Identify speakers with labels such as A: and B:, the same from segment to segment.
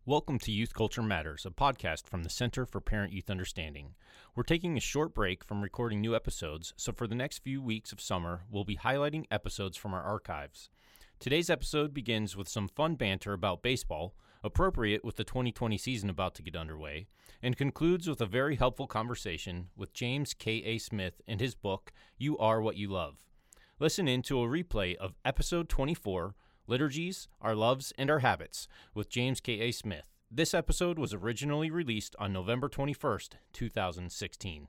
A: Welcome to Youth Culture Matters, a podcast from the Center for Parent-Youth Understanding. We're taking a short break from recording new episodes, so for the next few weeks of summer, we'll be highlighting episodes from our archives. Today's episode begins with some fun banter about baseball, appropriate with the 2020 season about to get underway, and concludes with a very helpful conversation with James K.A. Smith and his book, You Are What You Love. Listen in to a replay of episode 24, Liturgies, Our Loves, and Our Habits, with James K.A. Smith. This episode was originally released on November 21st, 2016.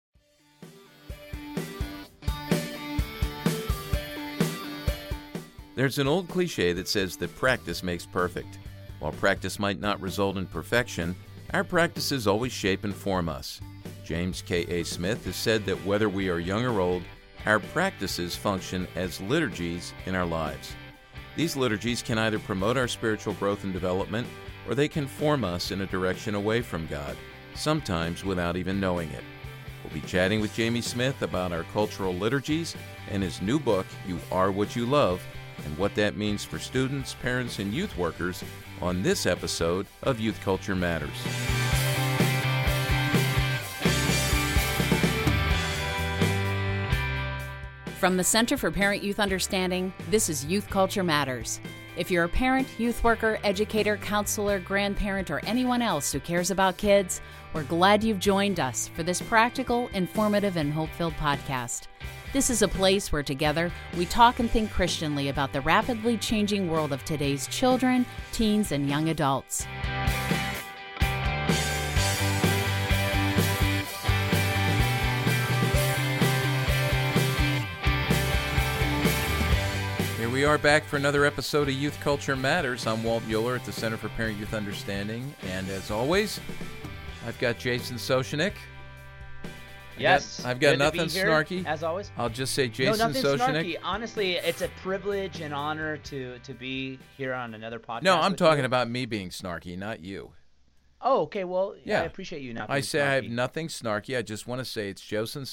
B: There's an old cliche that says that practice makes perfect. While practice might not result in perfection, our practices always shape and form us. James K.A. Smith has said that whether we are young or old, our practices function as liturgies in our lives. These liturgies can either promote our spiritual growth and development, or they can form us in a direction away from God, sometimes without even knowing it. We'll be chatting with Jamie Smith about our cultural liturgies and his new book, You Are What You Love, and what that means for students, parents, and youth workers on this episode of Youth Culture Matters.
C: From the Center for Parent-Youth Understanding, this is Youth Culture Matters. If you're a parent, youth worker, educator, counselor, grandparent, or anyone else who cares about kids, we're glad you've joined us for this practical, informative, and hope-filled podcast. This is a place where together we talk and think Christianly about the rapidly changing world of today's children, teens, and young adults.
B: We are back for another episode of Youth Culture Matters. I'm Walt Mueller at the Center for Parent-Youth Understanding, and as always, I've got Jason Soshnick.
D: Yes,
B: I've got
D: good
B: nothing
D: to be here,
B: snarky.
D: as always.
B: I'll just say Jason
D: no, nothing
B: Soshnick.
D: Snarky. Honestly, it's a privilege and honor to be here on another podcast.
B: No, I'm
D: with
B: talking
D: you.
B: about me being snarky, not you.
D: Oh, okay. Well,
B: Yeah.
D: I appreciate you not. Being
B: I say
D: snarky.
B: I have nothing snarky. I just want to say it's Jason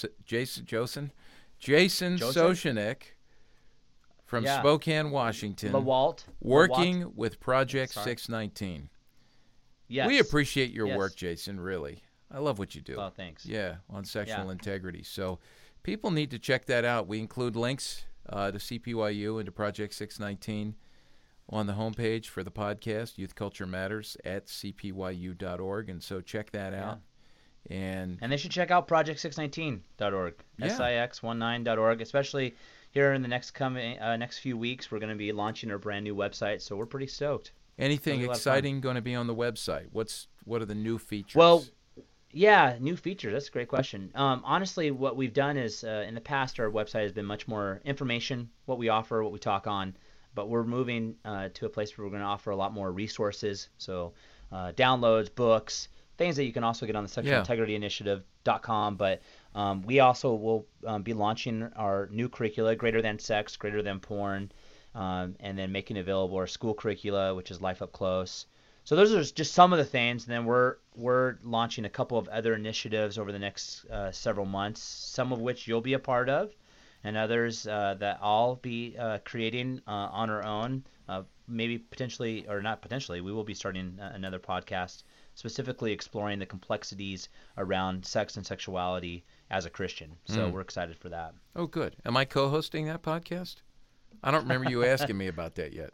B: Soshnick from Spokane, Washington.
D: LaWalt.
B: Working with Project
D: Sorry.
B: 619.
D: Yes.
B: We appreciate your
D: Yes.
B: work, Jason, really. I love what you do.
D: Oh, thanks.
B: Yeah, on sexual
D: Yeah.
B: integrity. So people need to check that out. We include links to CPYU and to Project 619 on the homepage for the podcast, Youth Culture Matters, at cpyu.org. And so check that out. And
D: they should check out project619.org,
B: Yeah.
D: six19.org, especially here in the next few weeks. We're going to be launching our brand new website, so we're pretty stoked.
B: anything
D: It'll be a lot of
B: exciting going to be on the website? What are the new features?
D: Well, yeah, new features. That's a great question. Honestly, what we've done is in the past, our website has been much more information, what we offer, what we talk on, but we're moving to a place where we're going to offer a lot more resources. So downloads, books, things that you can also get on the Sexual Integrity Initiative.com. But we also will be launching our new curricula, Greater Than Sex, Greater Than Porn, and then making available our school curricula, which is Life Up Close. So those are just some of the things. And then we're launching a couple of other initiatives over the next several months, some of which you'll be a part of, and others that I'll be creating on our own. Maybe potentially, or not potentially, we will be starting another podcast specifically exploring the complexities around sex and sexuality as a Christian. So we're excited for that.
B: Oh, good. Am I co-hosting that podcast? I don't remember you asking me about that yet.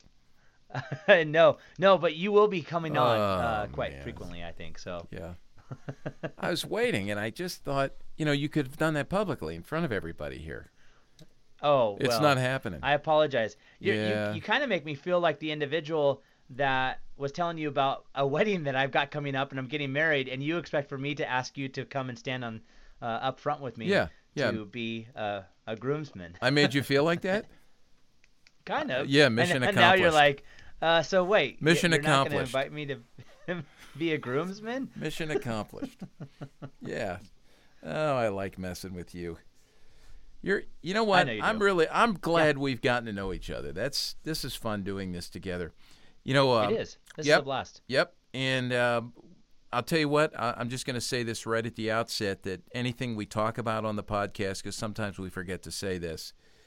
D: No, but you will be coming on quite
B: man.
D: frequently, I think. So
B: Yeah. I was waiting, and I just thought, you could have done that publicly in front of everybody here.
D: Oh,
B: It's
D: well,
B: not happening.
D: I apologize.
B: Yeah.
D: You kind of make me feel like the individual that was telling you about a wedding that I've got coming up, and I'm getting married, and you expect for me to ask you to come and stand on up front with me to be a groomsman.
B: I made you feel like that?
D: Kind of.
B: Yeah, mission
D: and now you're
B: accomplished.
D: like, so wait.
B: Mission
D: you're not going
B: accomplished.
D: to invite me to be a groomsman?
B: Mission accomplished. Yeah. Oh, I like messing with you. You know what?
D: I know you do.
B: I'm glad we've gotten to know each other. This is fun doing this together.
D: It is. This is a blast.
B: Yep. And I'll tell you what, I'm just going to say this right at the outset, that anything we talk about on the podcast, because sometimes we forget to say this,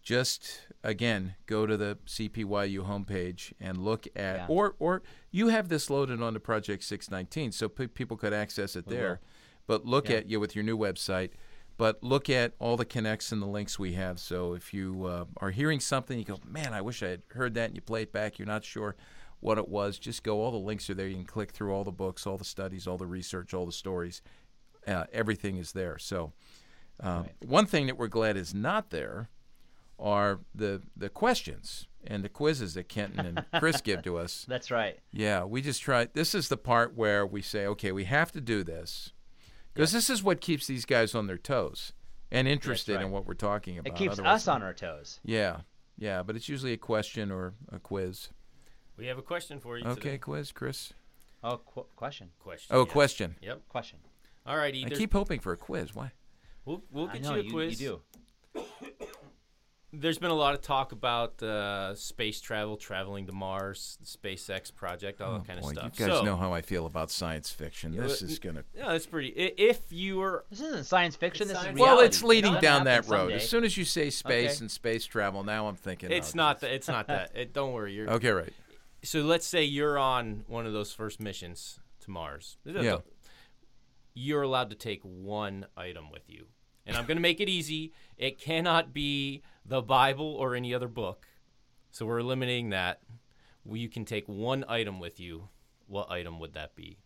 B: just, again, go to the CPYU homepage and look at,
D: Yeah.
B: or you have this loaded onto Project 619, so people could access it there. But look at with your new website. But look at all the connects and the links we have. So if you are hearing something, you go, man, I wish I had heard that, and you play it back, you're not sure what it was, just go. All the links are there. You can click through all the books, all the studies, all the research, all the stories. Everything is there. So one thing that we're glad is not there are the questions and the quizzes that Kenton and Chris give to us.
D: That's right.
B: Yeah, we just try. This is the part where we say, okay, we have to do this. Because this is what keeps these guys on their toes and interested in what we're talking about.
D: It keeps
B: Otherwise,
D: us on our toes.
B: Yeah, but it's usually a question or a quiz.
A: We have a question for you
B: Okay,
A: today.
B: quiz, Chris.
D: Oh, question.
A: Question.
B: Oh,
A: yeah.
B: question.
A: Yep.
D: Question.
A: All righty.
B: I keep hoping for a quiz. Why?
A: We'll
D: I
A: get
D: know,
A: you a quiz.
D: You do.
A: There's been a lot of talk about space travel, traveling to Mars, the SpaceX project, all that kind of
B: Boy,
A: stuff.
B: you guys
A: so,
B: know how I feel about science fiction. This is going to...
A: Yeah, that's pretty. If you were...
D: This isn't science fiction.
A: It's
D: This is
A: science-
D: reality.
B: Well, it's leading
D: It'll
B: down
D: happen
B: that road.
D: someday.
B: As soon as you say space
D: Okay.
B: and space travel, now I'm thinking...
A: It's
B: oh,
A: not that. It's not that. Don't worry. You're,
B: Okay, right.
A: So let's say you're on one of those first missions to Mars.
B: Yeah.
A: You're allowed to take one item with you. And I'm going to make it easy. It cannot be the Bible or any other book. So we're eliminating that. You can take one item with you. What item would that be?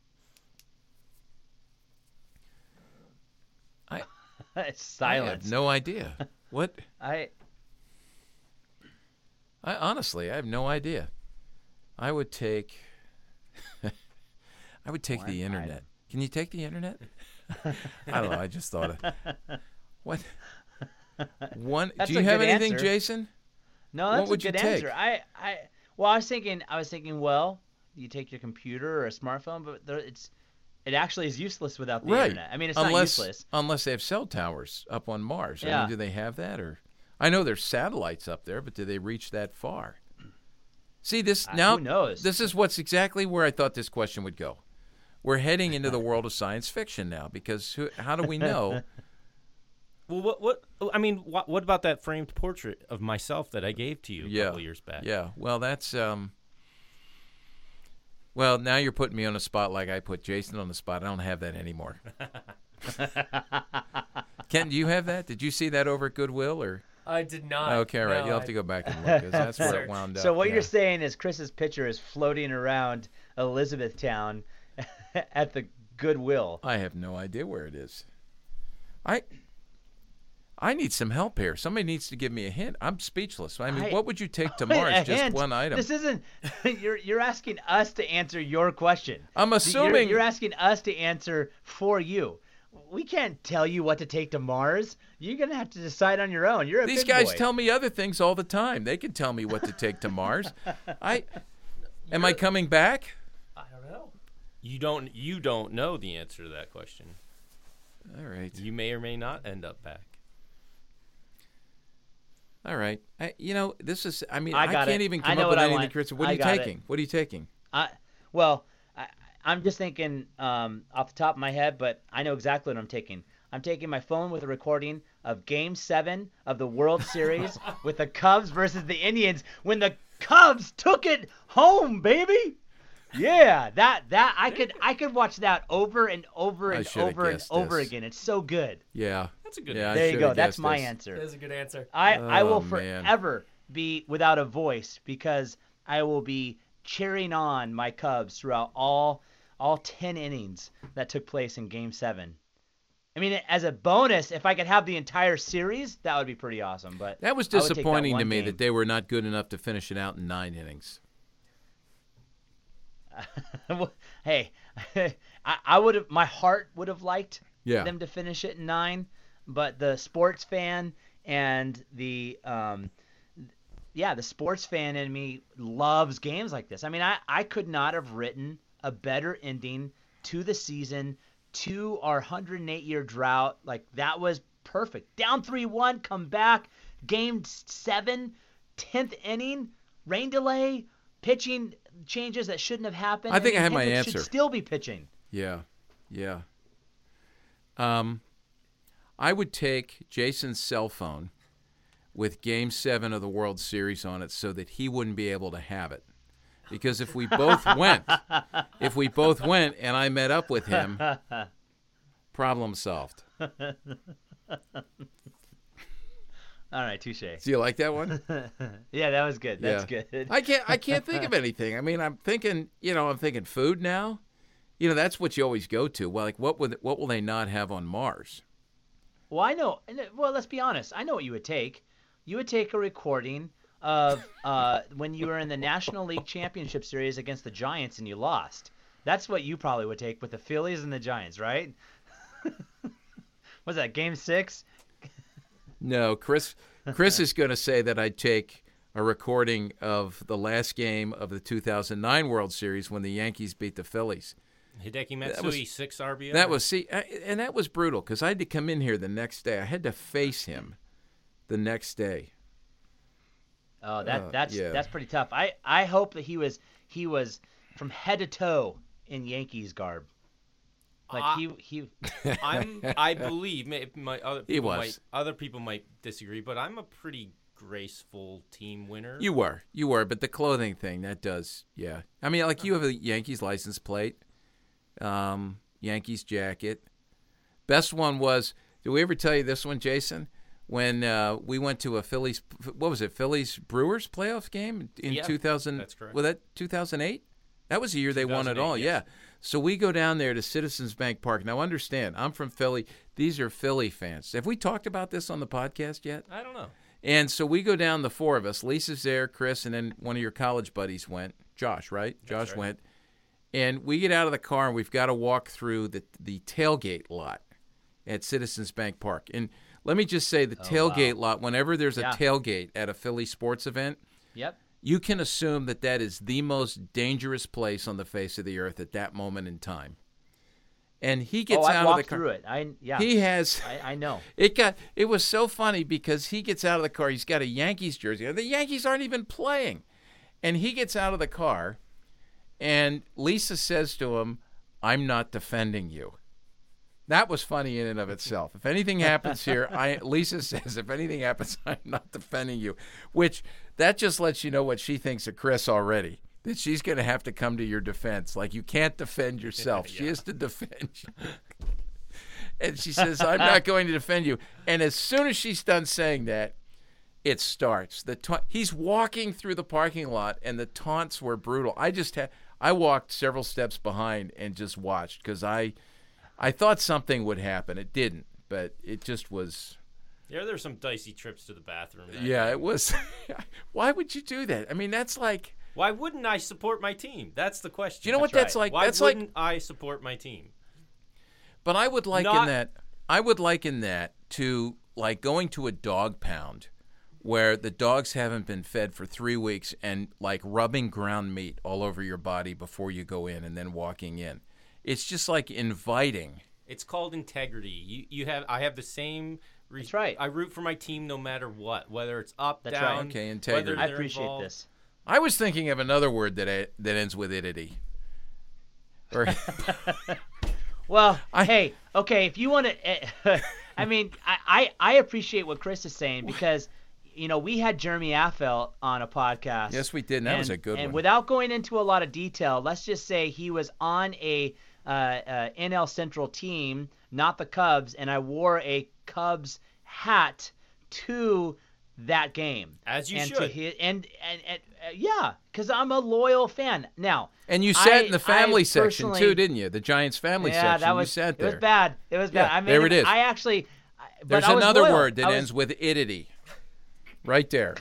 D: It's
B: I
D: silence.
B: have no idea. What?
D: I
B: Honestly, I have no idea. I would take... I would take
D: One
B: the internet.
D: item.
B: Can you take the internet? I don't know. I just thought of... What? One?
D: That's
B: Do you
D: a
B: have
D: good
B: anything,
D: answer.
B: Jason?
D: No, that's
B: What would
D: a good
B: you take?
D: answer. I was thinking, well, you take your computer or a smartphone, but it actually is useless without the
B: Right.
D: internet. I mean, it's not useless.
B: Unless they have cell towers up on Mars. I
D: Yeah.
B: mean, do they have that? Or I know there's satellites up there, but do they reach that far? See, this now.
D: Who knows?
B: This is what's exactly where I thought this question would go. We're heading into the world of science fiction now, because how do we know?
A: Well, what about that framed portrait of myself that I gave to you a couple years back?
B: Yeah. Well, that's well, now you're putting me on the spot like I put Jason on the spot. I don't have that anymore. Ken, do you have that? Did you see that over at Goodwill or?
E: I did not.
B: Okay, all right.
E: No,
B: You'll have to go back and look, 'cause that's where it wound up.
D: So what
B: Yeah.
D: you're saying is Chris's picture is floating around Elizabethtown at the Goodwill.
B: I have no idea where it is. I need some help here. Somebody needs to give me a hint. I'm speechless. I mean, what would you take to Mars?
D: A
B: Just
D: hint?
B: one item.
D: This isn't. You're asking us to answer your question.
B: I'm assuming
D: You're asking us to answer for you. We can't tell you what to take to Mars. You're gonna have to decide on your own. You're a
B: these
D: big
B: guys
D: boy.
B: tell me other things all the time. They can tell me what to take to Mars. Am I coming back?
E: I don't know.
A: You don't know the answer to that question.
B: All right.
A: You may or may not end up back.
B: All right. This is. I mean,
D: I
B: I
D: got
B: can't
D: it.
B: even
D: I
B: come
D: know
B: up
D: what
B: with
D: I
B: anything.
D: want.
B: Chris, what are
D: I
B: you
D: got it.
B: taking? What are you taking?
D: I'm just thinking off the top of my head, but I know exactly what I'm taking. I'm taking my phone with a recording of Game 7 of the World Series with the Cubs versus the Indians when the Cubs took it home, baby. Yeah, that I could watch that over and over
B: I
D: and
B: should've
D: over and
B: guessed
D: over
B: this.
D: again. It's so good.
B: Yeah.
A: That's a good
B: Yeah, I
D: There you
B: should've
D: go. That's
B: guessed
D: my
B: this.
D: answer.
E: That is a good answer.
D: I will
B: man.
D: forever be without a voice because I will be cheering on my Cubs throughout all 10 innings that took place in Game 7. I mean, as a bonus, if I could have the entire series, that would be pretty awesome. But
B: That was
D: I would take that
B: disappointing to
D: one
B: me
D: game.
B: that they were not good enough to finish it out in 9 innings.
D: Hey, I would have. My heart would have liked
B: Yeah.
D: them to finish it in 9, but the sports fan and the sports fan in me loves games like this. I mean, I could not have written a better ending to the season, to our 108-year drought. Like, that was perfect. Down 3-1, come back, Game 7, 10th inning, rain delay, pitching changes that shouldn't have happened.
B: I think I have my
D: Hendricks
B: answer.
D: should still be pitching.
B: Yeah. I would take Jason's cell phone with Game 7 of the World Series on it so that he wouldn't be able to have it. Because if we both went and I met up with him, problem solved.
D: All right, touche.
B: Do you like that one?
D: Yeah, that was good. That's good.
B: I can't think of anything. I mean, I'm thinking food now. That's what you always go to. Well, like what will they not have on Mars?
D: Well, I know. Well, let's be honest. I know what you would take. You would take a recording of when you were in the National League Championship Series against the Giants and you lost. That's what you probably would take with the Phillies and the Giants, right? Was that Game 6?
B: No, Chris is going to say that I'd take a recording of the last game of the 2009 World Series when the Yankees beat the Phillies.
A: Hideki Matsui, 6 RBI.
B: That was brutal because I had to come in here the next day. I had to face him the next day.
D: Oh, that's pretty tough. I hope that he was from head to toe in Yankees garb. Like
A: I believe other people might disagree, but I'm a pretty graceful team winner.
B: You were, but the clothing thing that does, yeah. I mean, like you have a Yankees license plate, Yankees jacket. Best one was. Did we ever tell you this one, Jason? When we went to a Phillies Brewers playoff game in 2000.
A: That's correct.
B: Was that 2008? That was the year they won it all. Yes. Yeah. So we go down there to Citizens Bank Park. Now, understand, I'm from Philly. These are Philly fans. Have we talked about this on the podcast yet?
A: I don't know.
B: And so we go down, the four of us. Lisa's there, Chris, and then one of your college buddies went. Josh, right? Josh went. And we get out of the car, and we've got to walk through the tailgate lot at Citizens Bank Park. And let me just say the tailgate lot, whenever there's a tailgate at a Philly sports event, you can assume that is the most dangerous place on the face of the earth at that moment in time. And he gets out of the car.
D: Through it.
B: He has.
D: I know.
B: It was so funny because he gets out of the car. He's got a Yankees jersey. The Yankees aren't even playing. And he gets out of the car, and Lisa says to him, "I'm not defending you." That was funny in and of itself. If anything happens here, Lisa says, if anything happens, I'm not defending you, which that just lets you know what she thinks of Chris already, that she's going to have to come to your defense. Like, you can't defend yourself. She has to defend you. And she says, I'm not going to defend you. And as soon as she's done saying that, it starts. He's walking through the parking lot, and the taunts were brutal. I walked several steps behind and just watched because I thought something would happen. It didn't, but it just was.
A: Yeah, there's some dicey trips to the bathroom.
B: It was. Why would you do that? I mean, that's like.
A: Why wouldn't I support my team? That's the question.
B: Do you know what that's like?
A: Why wouldn't I support my team?
B: But I would liken that to like going to a dog pound where the dogs haven't been fed for 3 weeks and like rubbing ground meat all over your body before you go in and then walking in. It's just like inviting.
A: It's called integrity. I have the same.
D: That's right.
A: I root for my team no matter what, whether it's up,
D: That's
A: down.
D: Right.
B: Okay, integrity.
D: I appreciate this.
B: I was thinking of another word that ends with idity.
D: Well, hey, okay, if you want to, I mean, I appreciate what Chris is saying because, we had Jeremy Affeldt on a podcast.
B: Yes, we did, and that was a good one.
D: And without going into a lot of detail, let's just say he was on a NL Central team, not the Cubs, and I wore a Cubs hat to that game.
B: As you should.
D: Yeah, because I'm a loyal fan. Now,
B: and you sat in the family section too, didn't you? The Giants family section.
D: Yeah,
B: you sat there.
D: It was bad. It was bad.
B: Yeah, there it is. There's another word that ends with idity. Right there.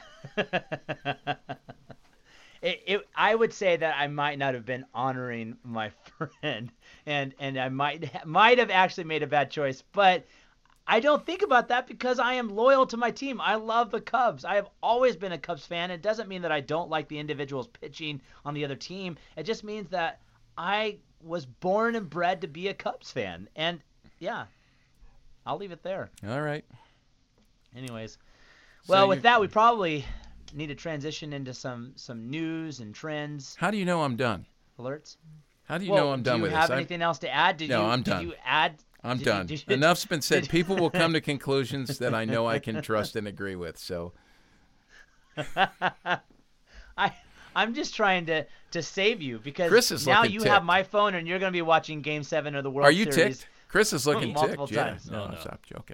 D: I would say that I might not have been honoring my friend, and I might have actually made a bad choice, but I don't think about that because I am loyal to my team. I love the Cubs. I have always been a Cubs fan. It doesn't mean that I don't like the individuals pitching on the other team. It just means that I was born and bred to be a Cubs fan, and yeah, I'll leave it there.
B: All right.
D: Anyways. Well, with that, we probably need to transition into some news and trends.
B: How do you know I'm done?
D: Alerts.
B: How do you know I'm done with this?
D: Do you have anything else to add?
B: I'm done.
D: Did you add
B: I'm done. Enough's been said. People will come to conclusions that I know I can trust and agree with. So,
D: I'm just trying to save you because
B: Chris is
D: now
B: looking
D: you
B: ticked.
D: have my phone and you're going to be watching Game 7 of the World
B: Are you
D: Series.
B: ticked? Chris is looking
D: multiple
B: ticked.
D: times.
B: Yeah. No,
A: No.
B: stop joking.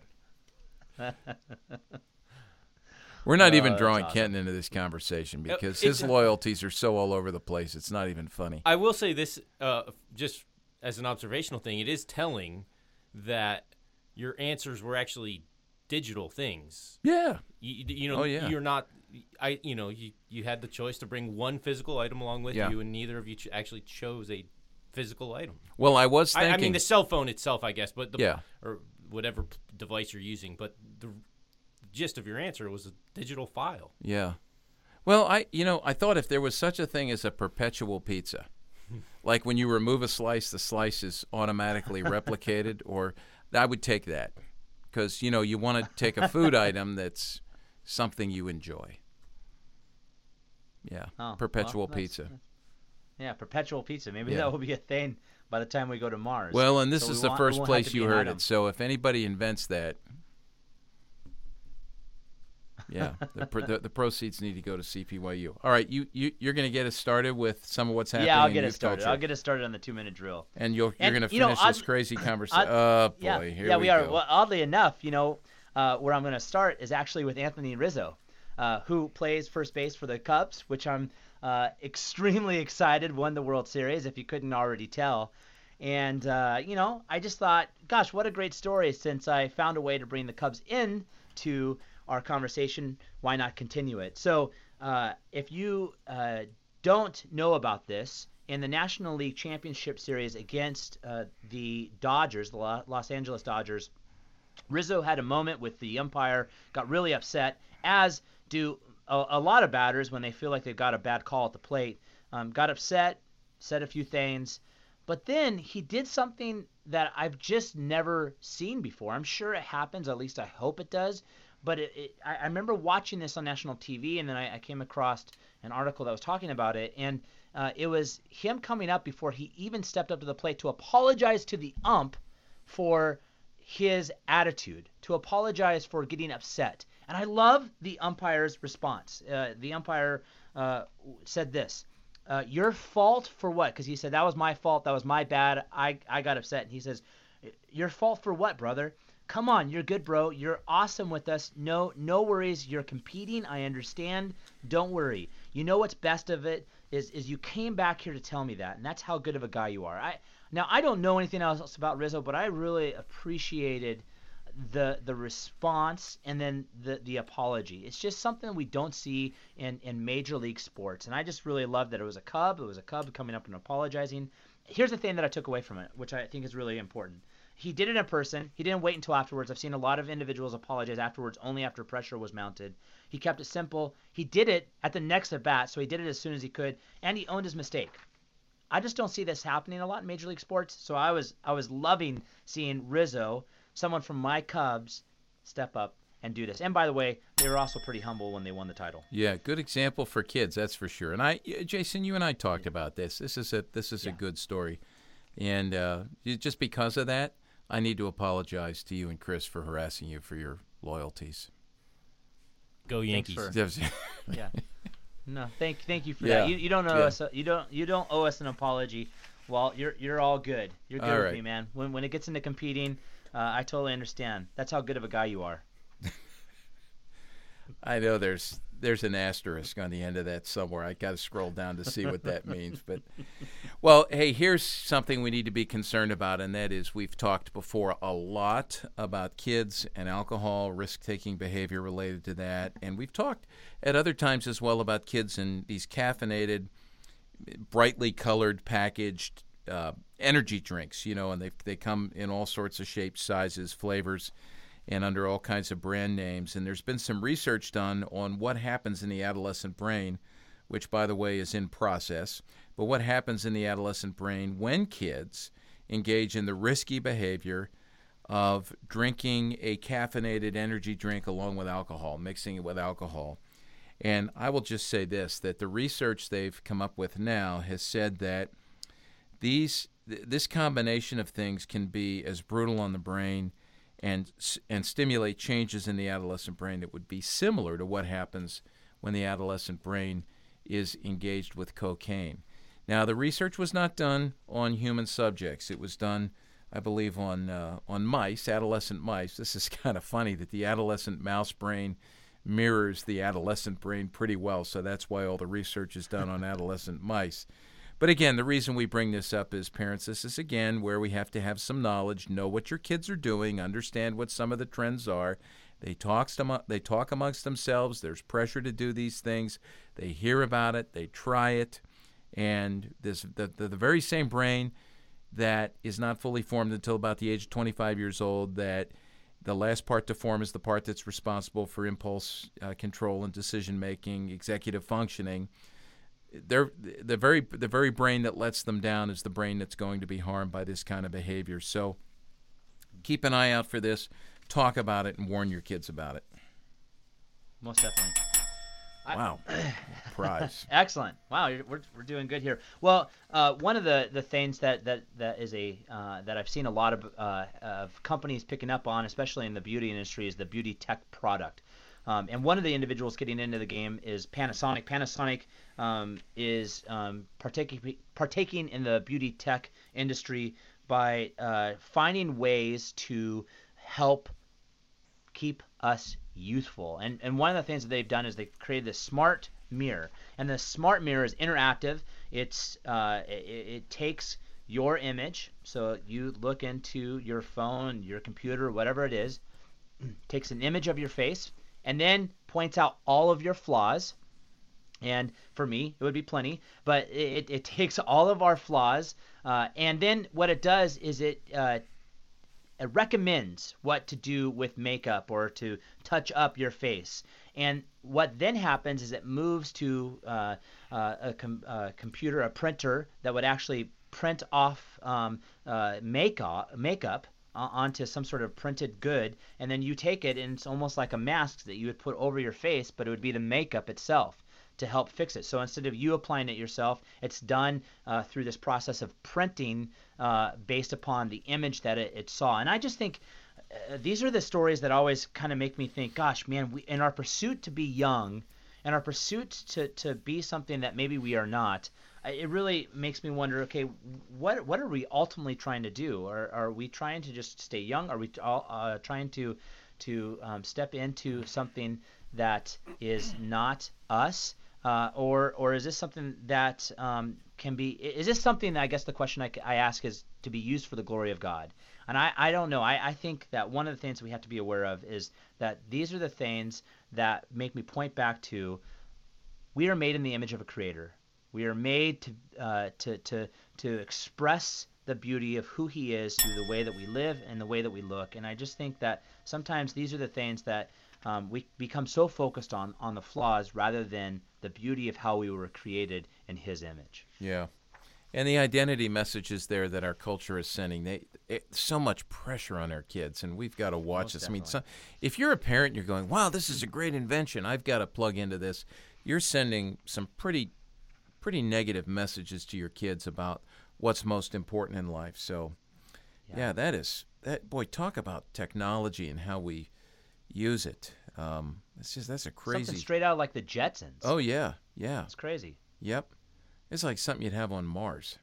B: We're not even
D: that's
B: drawing
D: awesome.
B: Kenton into this conversation because
A: It's-
B: his loyalties are so all over the place. It's not even funny.
A: I will say this, just as an observational thing, it is telling that your answers were actually digital things.
B: Yeah.
A: You know,
B: Oh, yeah.
A: you're not. You had the choice to bring one physical item along with
B: Yeah.
A: you, and neither of you actually chose a physical item.
B: Well, I was thinking.
A: I mean, the cell phone itself, I guess, but
B: Yeah.
A: or whatever device you're using, but the gist of your answer was a digital file.
B: Yeah. Well, I thought if there was such a thing as a perpetual pizza, like when you remove a slice, the slice is automatically replicated, or I would take that because, you want to take a food item that's something you enjoy. Yeah.
D: Oh,
B: Perpetual
D: well, that's-
B: pizza.
D: Yeah, perpetual pizza. Maybe
B: Yeah.
D: that will be a thing by the time we go to Mars.
B: Well, and this
D: So
B: is
D: we
B: the first
D: won't have to
B: place
D: be
B: you
D: an
B: heard
D: item.
B: it. So if anybody invents that, yeah, the proceeds need to go to CPYU. All right, you're going to get us started with some of what's happening.
D: Yeah, I'll
B: in
D: get
B: youth
D: it started.
B: culture.
D: I'll get it started on the 2-minute drill.
B: And you're going to
D: you know,
B: finish this crazy conversation. Oh, boy, here
D: yeah,
B: we
D: we are.
B: go.
D: Well, oddly enough, where I'm going to start is actually with Anthony Rizzo, who plays first base for the Cubs, which I'm extremely excited won the World Series, if you couldn't already tell. And, I just thought, gosh, what a great story. Since I found a way to bring the Cubs in to our conversation, why not continue it? So if you don't know about this, in the National League Championship Series against the Dodgers, the Los Angeles Dodgers, Rizzo had a moment with the umpire, got really upset, as do a lot of batters when they feel like they've got a bad call at the plate. Got upset, said a few things, but then he did something that I've just never seen before. I'm sure it happens, at least I hope it does. But I remember watching this on national TV, and then I came across an article that was talking about it, and it was him coming up before he even stepped up to the plate to apologize to the ump for his attitude, to apologize for getting upset. And I love the umpire's response. The umpire said this, your fault for what? Because he said, that was my fault, that was my bad, I got upset. And he says, your fault for what, brother? Come on, you're good, bro. You're awesome with us. No worries. You're competing. I understand. Don't worry. You know what's best of it is you came back here to tell me that, and that's how good of a guy you are. I don't know anything else about Rizzo, but I really appreciated the response and then the apology. It's just something we don't see in major league sports, and I just really love that it was a Cub. It was a Cub coming up and apologizing. Here's the thing that I took away from it, which I think is really important. He did it in person. He didn't wait until afterwards. I've seen a lot of individuals apologize afterwards, only after pressure was mounted. He kept it simple. He did it at the next at bat, so he did it as soon as he could, and he owned his mistake. I just don't see this happening a lot in Major League Sports, so I was loving seeing Rizzo, someone from my Cubs, step up and do this. And by the way, they were also pretty humble when they won the title.
B: Yeah, good example for kids, that's for sure. And Jason, you and I talked about this. This is a good story, and just because of that, I need to apologize to you and Chris for harassing you for your loyalties.
A: Go Yankees.
D: Yeah. No, thank you for
B: Yeah.
D: that. You don't owe
B: Yeah.
D: us you don't owe us an apology. Well, you're all good. You're good
B: All
D: with
B: right.
D: me, man. When it gets into competing, I totally understand. That's how good of a guy you are.
B: I know there's an asterisk on the end of that somewhere. I got to scroll down to see what that means. But, well, hey, here's something we need to be concerned about, and that is we've talked before a lot about kids and alcohol, risk-taking behavior related to that, and we've talked at other times as well about kids and these caffeinated, brightly colored, packaged energy drinks, and they come in all sorts of shapes, sizes, flavors, and under all kinds of brand names. And there's been some research done on what happens in the adolescent brain, which, by the way, is in process, but what happens in the adolescent brain when kids engage in the risky behavior of drinking a caffeinated energy drink along with alcohol, mixing it with alcohol. And I will just say this, that the research they've come up with now has said that this combination of things can be as brutal on the brain and stimulate changes in the adolescent brain that would be similar to what happens when the adolescent brain is engaged with cocaine. Now, the research was not done on human subjects. It was done, I believe, on mice, adolescent mice. This is kind of funny that the adolescent mouse brain mirrors the adolescent brain pretty well, so that's why all the research is done on adolescent mice. But again, the reason we bring this up as parents, this is again where we have to have some knowledge, know what your kids are doing, understand what some of the trends are. They talk amongst themselves. There's pressure to do these things. They hear about it. They try it. And the very same brain that is not fully formed until about the age of 25 years old, that the last part to form is the part that's responsible for impulse control and decision-making, executive functioning. The very brain that lets them down is the brain that's going to be harmed by this kind of behavior. So keep an eye out for this. Talk about it and warn your kids about it.
D: Most definitely.
B: Wow. Prize.
D: Excellent. Wow, we're doing good here. Well, one of the things that is that I've seen a lot of companies picking up on, especially in the beauty industry, is the beauty tech product. And one of the individuals getting into the game is Panasonic. Panasonic is partaking in the beauty tech industry by finding ways to help keep us youthful. And one of the things that they've done is they've created this smart mirror. And the smart mirror is interactive. It takes your image, so you look into your phone, your computer, whatever it is, takes an image of your face, and then points out all of your flaws. And for me, it would be plenty, but it takes all of our flaws, and then what it does is it recommends what to do with makeup or to touch up your face. And what then happens is it moves to a computer, a printer that would actually print off makeup onto some sort of printed good, and then you take it and it's almost like a mask that you would put over your face, but it would be the makeup itself to help fix it. So instead of you applying it yourself, it's done through this process of printing based upon the image that it saw. And I just think these are the stories that always kind of make me think, gosh, man, we, in our pursuit to be young, in our pursuit to be something that maybe we are not, it really makes me wonder, okay, what are we ultimately trying to do? Are we trying to just stay young? Are we trying to step into something that is not us? Or is this something that can be? Is this something that, I guess the question I ask is to be used for the glory of God? And I don't know. I think that one of the things we have to be aware of is that these are the things that make me point back to, we are made in the image of a creator. We are made to express the beauty of who he is through the way that we live and the way that we look. And I just think that sometimes these are the things that we become so focused on the flaws rather than the beauty of how we were created in his image.
B: Yeah. And the identity messages there that our culture is sending, so much pressure on our kids, and we've got to watch this.
D: Definitely.
B: I mean, if you're a parent and you're going, wow, this is a great invention, I've got to plug into this, you're sending some pretty negative messages to your kids about what's most important in life. So, yeah, boy, talk about technology and how we use it. That's a crazy.
D: Something straight out like the Jetsons.
B: Oh, yeah.
D: It's crazy.
B: Yep. It's like something you'd have on Mars.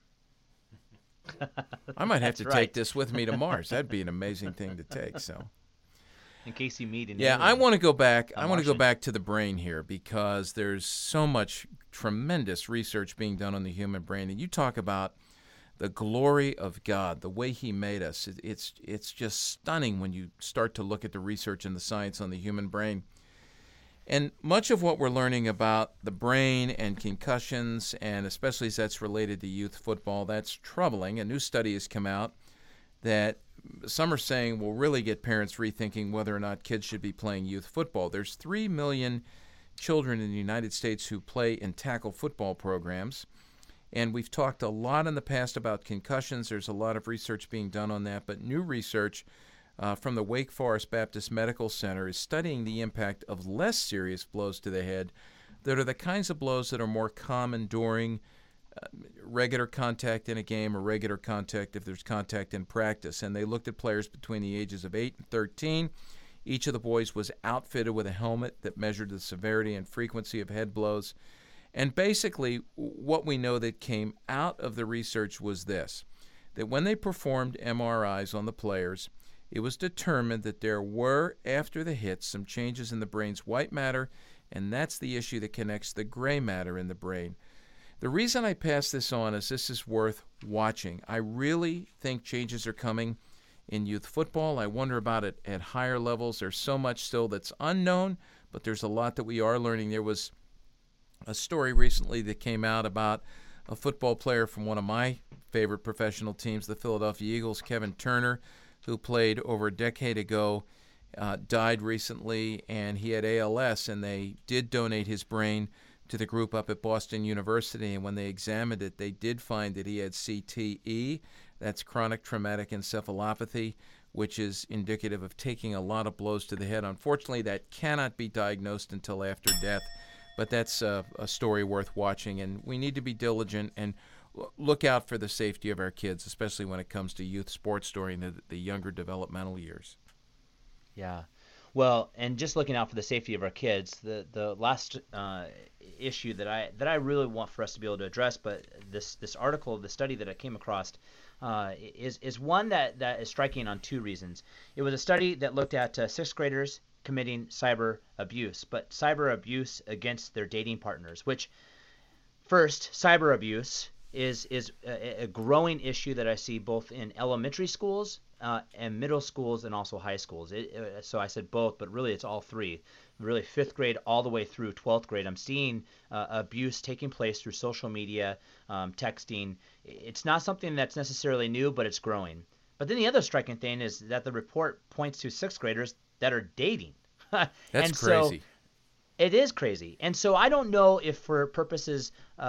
B: I might have to take this with me to Mars. That'd be an amazing thing to take. So,
D: in case you meet an
B: yeah,
D: alien,
B: I want to go back. I want to
D: Martian.
B: go back to the brain here because there's so much tremendous research being done on the human brain, and you talk about the glory of God, the way He made us. It's just stunning when you start to look at the research and the science on the human brain. And much of what we're learning about the brain and concussions, and especially as that's related to youth football, that's troubling. A new study has come out that some are saying will really get parents rethinking whether or not kids should be playing youth football. There's 3 million children in the United States who play in tackle football programs. And we've talked a lot in the past about concussions. There's a lot of research being done on that. But new research from the Wake Forest Baptist Medical Center is studying the impact of less serious blows to the head that are the kinds of blows that are more common during regular contact in a game or regular contact if there's contact in practice. And they looked at players between the ages of 8 and 13. Each of the boys was outfitted with a helmet that measured the severity and frequency of head blows. And basically, what we know that came out of the research was this, that when they performed MRIs on the players, it was determined that there were, after the hits, some changes in the brain's white matter, and that's the issue that connects the gray matter in the brain. The reason I pass this on is this is worth watching. I really think changes are coming in youth football. I wonder about it at higher levels. There's so much still that's unknown, but there's a lot that we are learning. There was a story recently that came out about a football player from one of my favorite professional teams, the Philadelphia Eagles, Kevin Turner, who played over a decade ago, died recently, and he had ALS, and they did donate his brain to the group up at Boston University, and when they examined it, they did find that he had CTE, that's chronic traumatic encephalopathy, which is indicative of taking a lot of blows to the head. Unfortunately, that cannot be diagnosed until after death, but that's a story worth watching, and we need to be diligent and look out for the safety of our kids, especially when it comes to youth sports during the younger developmental years.
D: Yeah. Well, and just looking out for the safety of our kids, the last issue that I really want for us to be able to address, but this article, the study that I came across, is one that is striking on two reasons. It was a study that looked at sixth graders committing cyber abuse, but cyber abuse against their dating partners, which first, cyber abuse is a growing issue that I see both in elementary schools and middle schools and also high schools. So I said both, but really it's all three. Really 5th grade all the way through 12th grade. I'm seeing abuse taking place through social media, texting. It's not something that's necessarily new, but it's growing. But then the other striking thing is that the report points to 6th graders that are dating.
B: That's crazy.
D: It is crazy. And so I don't know if for purposes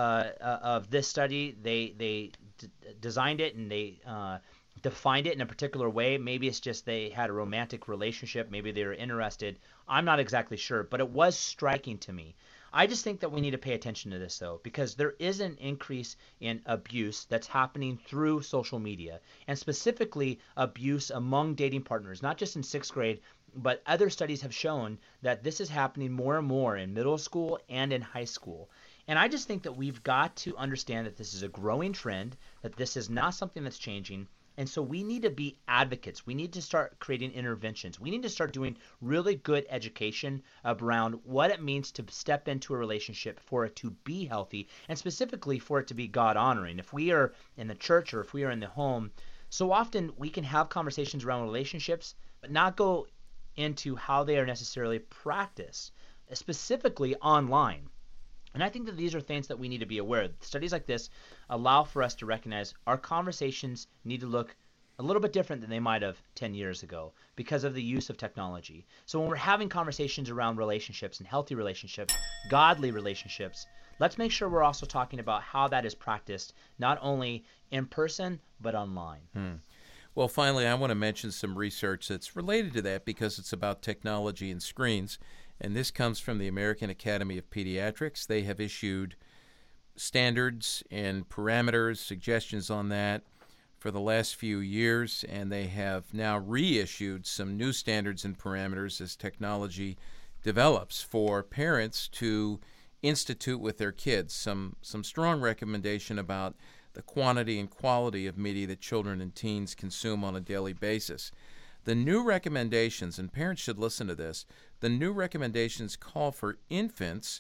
D: of this study, they designed it and they defined it in a particular way. Maybe it's just they had a romantic relationship. Maybe they were interested. I'm not exactly sure, but it was striking to me. I just think that we need to pay attention to this, though, because there is an increase in abuse that's happening through social media, and specifically abuse among dating partners, not just in 6th grade, but other studies have shown that this is happening more and more in middle school and in high school. And I just think that we've got to understand that this is a growing trend, that this is not something that's changing. And so we need to be advocates. We need to start creating interventions. We need to start doing really good education around what it means to step into a relationship for it to be healthy, and specifically for it to be God-honoring. If we are in the church or if we are in the home, so often we can have conversations around relationships, but not go into how they are necessarily practiced, specifically online. And I think that these are things that we need to be aware of. Studies like this allow for us to recognize our conversations need to look a little bit different than they might have 10 years ago because of the use of technology. So when we're having conversations around relationships and healthy relationships, godly relationships, let's make sure we're also talking about how that is practiced, not only in person, but online.
B: Well, finally, I want to mention some research that's related to that because it's about technology and screens. And this comes from the American Academy of Pediatrics. They have issued standards and parameters, suggestions on that for the last few years, and they have now reissued some new standards and parameters as technology develops for parents to institute with their kids. Some strong recommendation about the quantity and quality of media that children and teens consume on a daily basis. The new recommendations, and parents should listen to this, the new recommendations call for infants,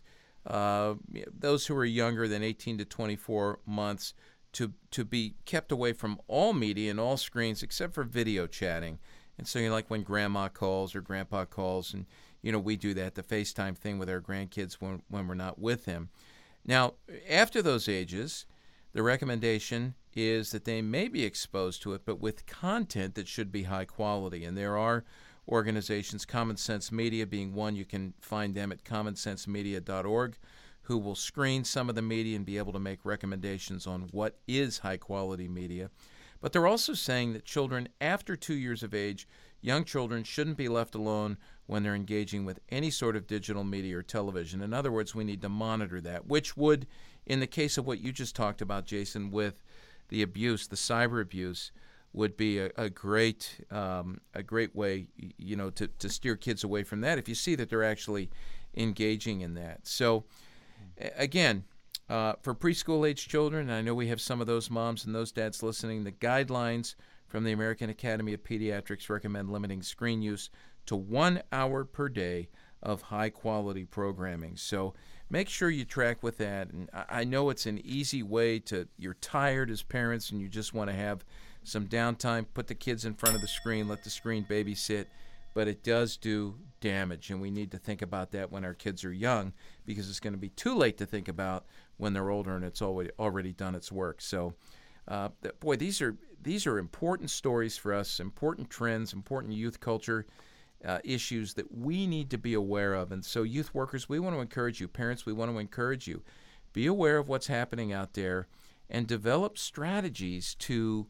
B: those who are younger than 18 to 24 months, to be kept away from all media and all screens except for video chatting. And so, like when grandma calls or grandpa calls, and, we do that, the FaceTime thing with our grandkids when we're not with them. Now, after those ages, the recommendation is that they may be exposed to it, but with content that should be high quality. And there are organizations, Common Sense Media being one. You can find them at commonsensemedia.org, who will screen some of the media and be able to make recommendations on what is high-quality media. But they're also saying that children after 2 years of age, young children shouldn't be left alone when they're engaging with any sort of digital media or television. In other words, we need to monitor that, which would in the case of what you just talked about, Jason, with the abuse, the cyber abuse, would be a great way, to steer kids away from that if you see that they're actually engaging in that. So, again, for preschool age children, and I know we have some of those moms and those dads listening, the guidelines from the American Academy of Pediatrics recommend limiting screen use to 1 hour per day of high-quality programming. So make sure you track with that. And I know it's an easy way you're tired as parents and you just want to have some downtime, put the kids in front of the screen, let the screen babysit, but it does do damage, and we need to think about that when our kids are young, because it's going to be too late to think about when they're older and it's already done its work. So, boy, these are important stories for us, important trends, important youth culture issues that we need to be aware of. And so, youth workers, we want to encourage you. Parents, we want to encourage you. Be aware of what's happening out there and develop strategies to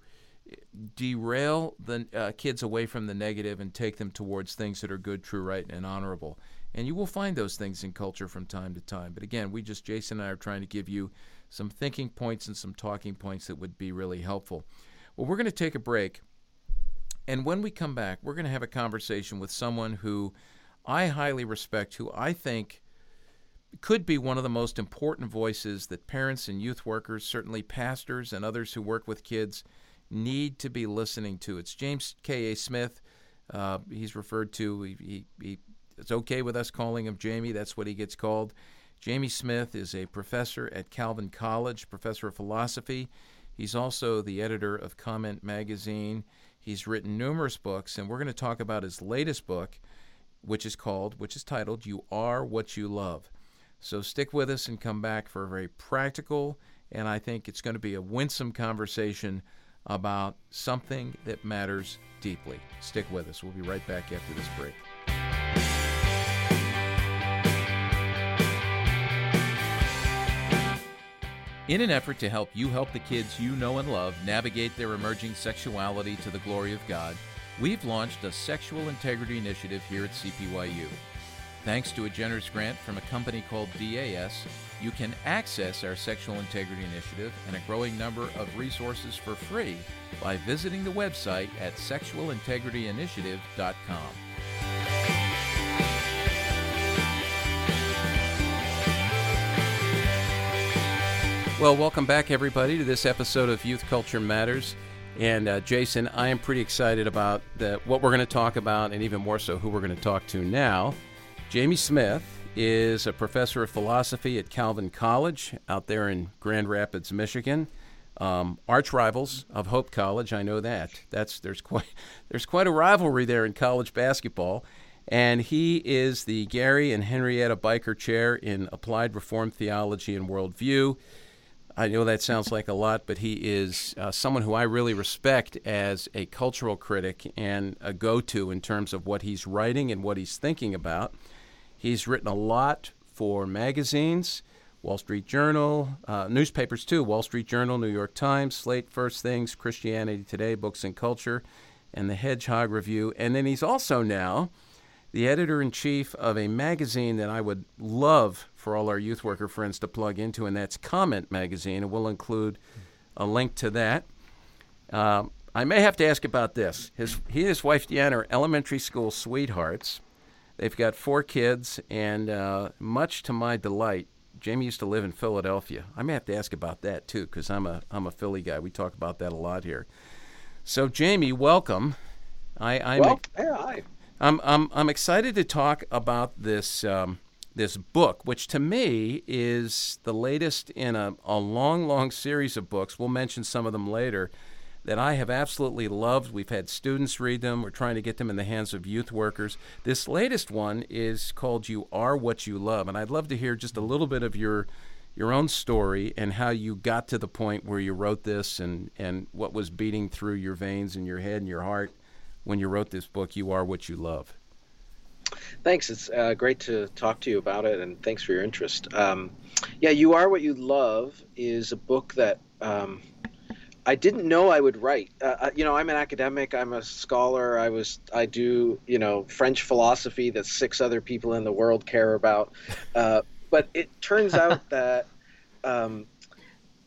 B: derail the kids away from the negative and take them towards things that are good, true, right, and honorable. And you will find those things in culture from time to time. But again, Jason and I are trying to give you some thinking points and some talking points that would be really helpful. Well, we're going to take a break. And when we come back, we're going to have a conversation with someone who I highly respect, who I think could be one of the most important voices that parents and youth workers, certainly pastors and others who work with kids, need to be listening to. It's James K.A. Smith. He's referred to, it's okay with us calling him Jamie. That's what he gets called. Jamie Smith is a professor at Calvin College, professor of philosophy. He's also the editor of Comment Magazine. He's written numerous books, and we're going to talk about his latest book, which is titled You Are What You Love. So stick with us and come back for a very practical, and I think it's going to be a winsome conversation about something that matters deeply. Stick with us. We'll be right back after this break. In an effort to help the kids you know and love navigate their emerging sexuality to the glory of God, we've launched a sexual integrity initiative here at CPYU. Thanks to a generous grant from a company called DAS, you can access our Sexual Integrity Initiative and a growing number of resources for free by visiting the website at sexualintegrityinitiative.com. Well, welcome back, everybody, to this episode of Youth Culture Matters. And Jason, I am pretty excited about what we're going to talk about, and even more so who we're going to talk to now. Jamie Smith is a professor of philosophy at Calvin College out there in Grand Rapids, Michigan. Arch rivals of Hope College, I know that. There's quite a rivalry there in college basketball. And he is the Gary and Henrietta Biker Chair in Applied Reformed Theology and Worldview. I know that sounds like a lot, but he is someone who I really respect as a cultural critic and a go-to in terms of what he's writing and what he's thinking about. He's written a lot for magazines, Wall Street Journal, newspapers too, Wall Street Journal, New York Times, Slate, First Things, Christianity Today, Books and Culture, and the Hedgehog Review. And then he's also now the editor-in-chief of a magazine that I would love for all our youth worker friends to plug into, and that's Comment Magazine, and we'll include a link to that. I may have to ask about this. He and his wife, Deanna, are elementary school sweethearts. They've got 4 kids, and much to my delight, Jamie used to live in Philadelphia. I may have to ask about that, too, because I'm a Philly guy. We talk about that a lot here. So, Jamie, welcome.
E: Hi.
B: I'm excited to talk about this book, which to me is the latest in a long series of books. We'll mention some of them later that I have absolutely loved. We've had students read them. We're trying to get them in the hands of youth workers. This latest one is called You Are What You Love, and I'd love to hear just a little bit of your own story and how you got to the point where you wrote this and what was beating through your veins and your head and your heart when you wrote this book, You Are What You Love.
E: Thanks. It's great to talk to you about it, and thanks for your interest. You Are What You Love is a book that I didn't know I would write. I'm an academic. I'm a scholar. I do French philosophy that 6 other people in the world care about. But it turns out that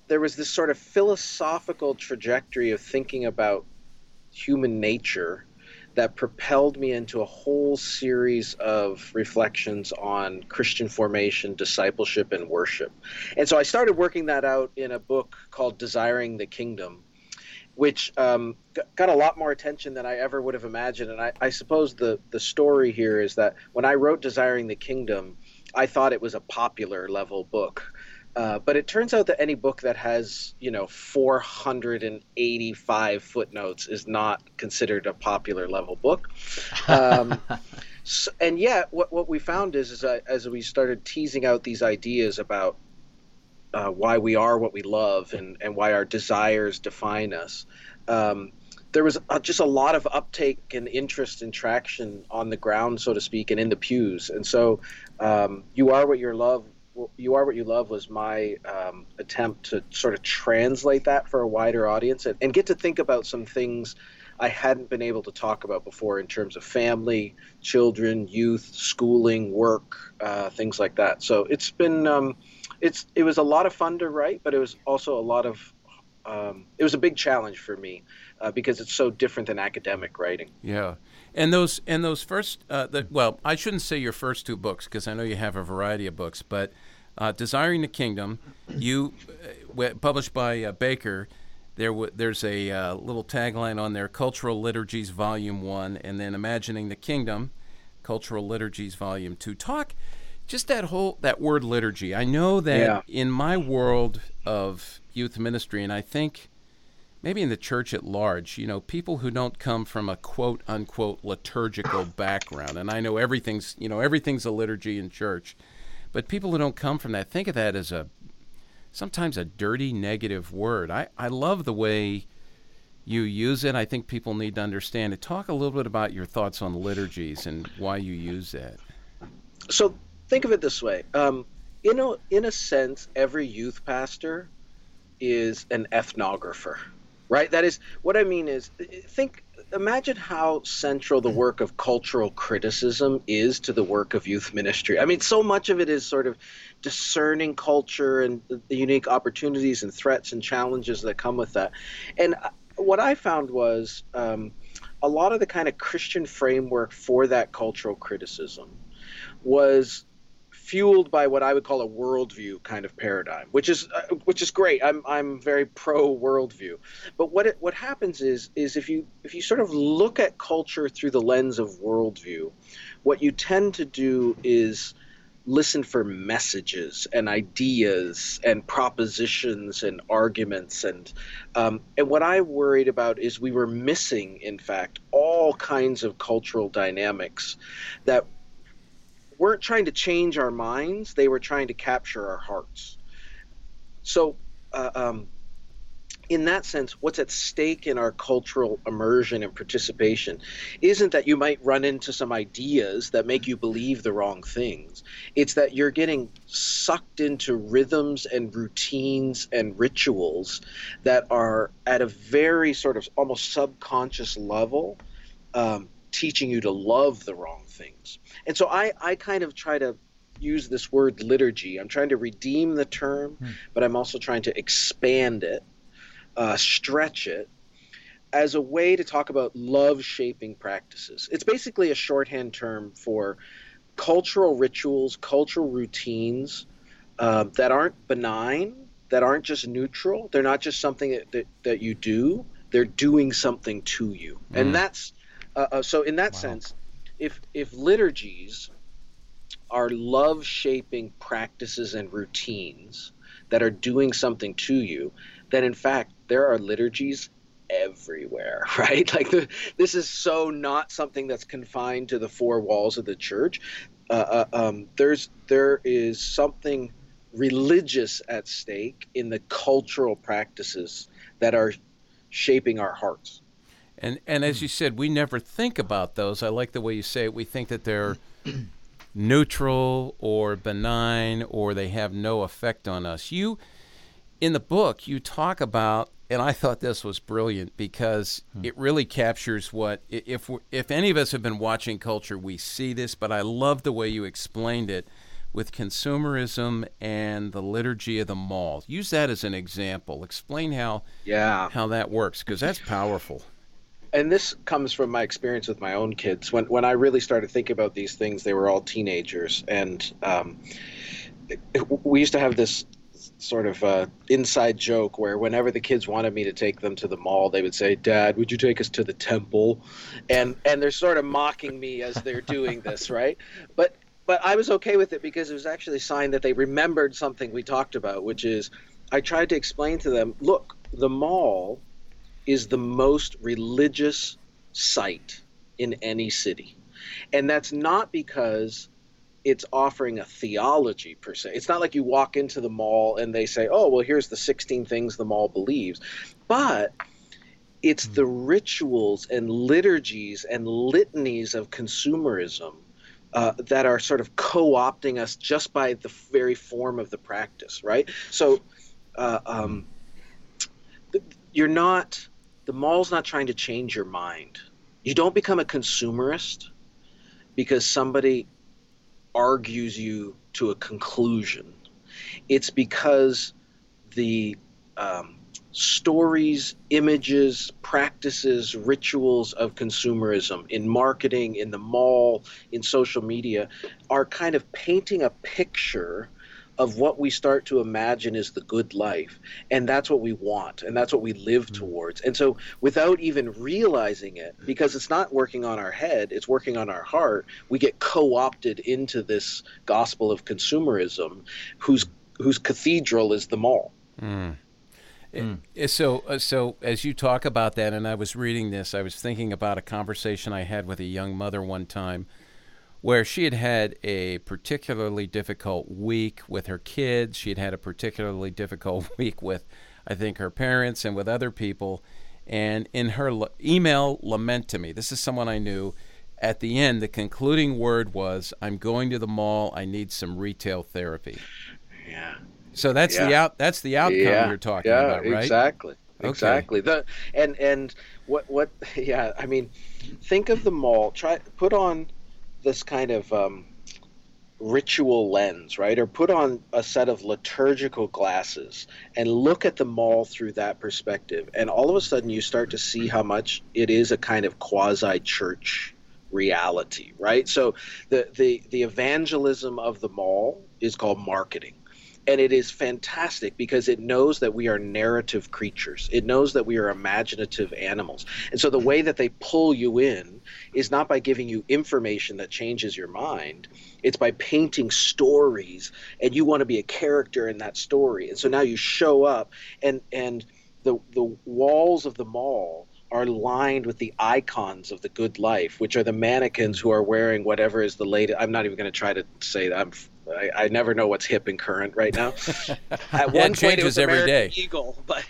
E: there was this sort of philosophical trajectory of thinking about human nature that propelled me into a whole series of reflections on Christian formation, discipleship, and worship. And so I started working that out in a book called Desiring the Kingdom, which got a lot more attention than I ever would have imagined. And I suppose the story here is that when I wrote Desiring the Kingdom, I thought it was a popular level book. But it turns out that any book that has, 485 footnotes is not considered a popular level book. And yet, what we found is as we started teasing out these ideas about why we are what we love and why our desires define us, there was just a lot of uptake and interest and traction on the ground, so to speak, and in the pews. And so You Are What You Love was my attempt to sort of translate that for a wider audience and get to think about some things I hadn't been able to talk about before in terms of family, children, youth, schooling, work, things like that. So it's been it was a lot of fun to write, but it was also it was a big challenge for me because it's so different than academic writing.
B: Yeah. And those first, I shouldn't say your first two books because I know you have a variety of books, but Desiring the Kingdom, published by Baker, there's a little tagline on there, Cultural Liturgies Volume 1, and then Imagining the Kingdom, Cultural Liturgies Volume 2. Talk, just that word liturgy. I know that in my world of youth ministry, and I think maybe in the church at large, people who don't come from a quote-unquote liturgical background, and I know everything's a liturgy in church, but people who don't come from that think of that as sometimes a dirty, negative word. I love the way you use it. I think people need to understand it. Talk a little bit about your thoughts on liturgies and why you use that.
E: So think of it this way. In a sense, every youth pastor is an ethnographer, right? That is, what I mean is, imagine how central the work of cultural criticism is to the work of youth ministry. I mean, so much of it is sort of discerning culture and the unique opportunities and threats and challenges that come with that. And what I found was a lot of the kind of Christian framework for that cultural criticism was fueled by what I would call a worldview kind of paradigm, which is great. I'm very pro worldview, but what happens is if you sort of look at culture through the lens of worldview, what you tend to do is listen for messages and ideas and propositions and arguments and what I worried about is we were missing, in fact, all kinds of cultural dynamics that weren't trying to change our minds, they were trying to capture our hearts. So in that sense, what's at stake in our cultural immersion and participation isn't that you might run into some ideas that make you believe the wrong things. It's that you're getting sucked into rhythms and routines and rituals that are at a very sort of almost subconscious level teaching you to love the wrong things. And so I kind of try to use this word liturgy. I'm trying to redeem the term, but I'm also trying to expand it, stretch it, as a way to talk about love-shaping practices. It's basically a shorthand term for cultural rituals, cultural routines that aren't benign, that aren't just neutral. They're not just something that you do. They're doing something to you. And that's so in that sense, if liturgies are love-shaping practices and routines that are doing something to you, then in fact there are liturgies everywhere, right? Like this is so not something that's confined to the four walls of the church. There is something religious at stake in the cultural practices that are shaping our hearts.
B: And as you said, we never think about those. I like the way you say it. We think that they're neutral or benign or they have no effect on us. In the book, you talk about, and I thought this was brilliant because it really captures what, if any of us have been watching culture, we see this, but I love the way you explained it. with consumerism and the liturgy of the mall. Use that as an example. Explain how that works, because that's powerful.
E: And this comes from my experience with my own kids. When I really started thinking about these things, they were all teenagers, and we used to have this sort of inside joke where whenever the kids wanted me to take them to the mall, they would say, "Dad, would you take us to the temple?" And they're sort of mocking me as they're doing this, right? But I was okay with it because it was actually a sign that they remembered something we talked about, which is I tried to explain to them, look, the mall is the most religious site in any city. And that's not because it's offering a theology per se. It's not like you walk into the mall and they say, oh, well, here's the 16 things the mall believes. But it's the rituals and liturgies and litanies of consumerism that are sort of co-opting us just by the very form of the practice, right? So the mall's not trying to change your mind. You don't become a consumerist because somebody argues you to a conclusion. It's because the stories, images, practices, rituals of consumerism in marketing, in the mall, in social media are kind of painting a picture of what we start to imagine is the good life. And that's what we want, and that's what we live towards. And so without even realizing it, because it's not working on our head, it's working on our heart, we get co-opted into this gospel of consumerism whose cathedral is the mall.
B: So as you talk about that, and I was reading this, I was thinking about a conversation I had with a young mother one time where she had had a particularly difficult week with her kids. She had had a particularly difficult week with, I think, her parents and with other people. And in her email lament to me, this is someone I knew, at the end, the concluding word was, "I'm going to the mall. I need some retail therapy."
E: Yeah.
B: So that's the outcome you're talking about, right?
E: Exactly.
B: Okay.
E: Exactly. And what I mean, think of the mall. Put on this kind of ritual lens, right? Or put on a set of liturgical glasses and look at the mall through that perspective. And all of a sudden you start to see how much it is a kind of quasi-church reality, right? So the evangelism of the mall is called marketing. And it is fantastic because it knows that we are narrative creatures. It knows that we are imaginative animals. And so the way that they pull you in is not by giving you information that changes your mind. It's by painting stories, and you want to be a character in that story. And so now you show up, and the walls of the mall are lined with the icons of the good life, which are the mannequins who are wearing whatever is the latest. I'm not even going to try to say that. I never know what's hip and current right now. At one point it was American every day. Eagle, but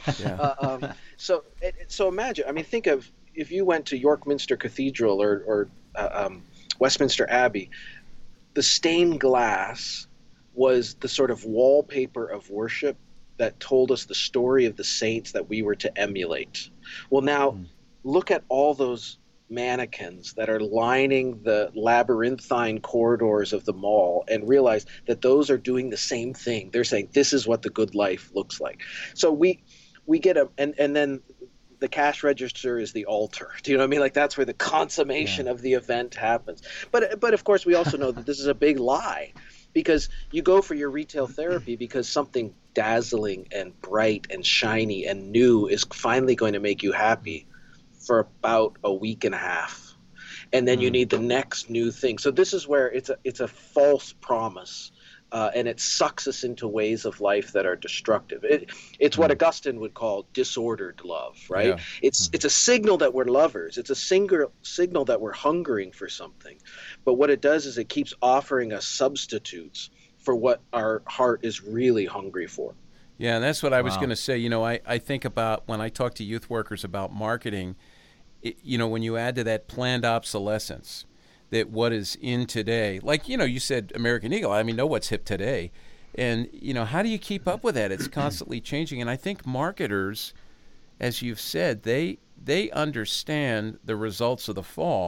E: So imagine. I mean, think of if you went to York Minster Cathedral or Westminster Abbey. The stained glass was the sort of wallpaper of worship that told us the story of the saints that we were to emulate. Well, now look at all those mannequins that are lining the labyrinthine corridors of the mall and realize that those are doing the same thing. They're saying this is what the good life looks like. So we get and then the cash register is the altar. Do you know what I mean? Like that's where the consummation of the event happens. But of course we also know that this is a big lie, because you go for your retail therapy because something dazzling and bright and shiny and new is finally going to make you happy for about a week and a half, and then you need the next new thing. So this is where it's a false promise, and it sucks us into ways of life that are destructive. It's what Augustine would call disordered love, right? Yeah. It's a signal that we're lovers. It's a signal that we're hungering for something, but what it does is it keeps offering us substitutes for what our heart is really hungry for.
B: Yeah, and that's what I was going to say. You know, I think about when I talk to youth workers about marketing, when you add to that planned obsolescence, that what is in today, like, you said American Eagle, I mean, know what's hip today. And, how do you keep up with that? It's constantly changing. And I think marketers, as you've said, they understand the results of the fall.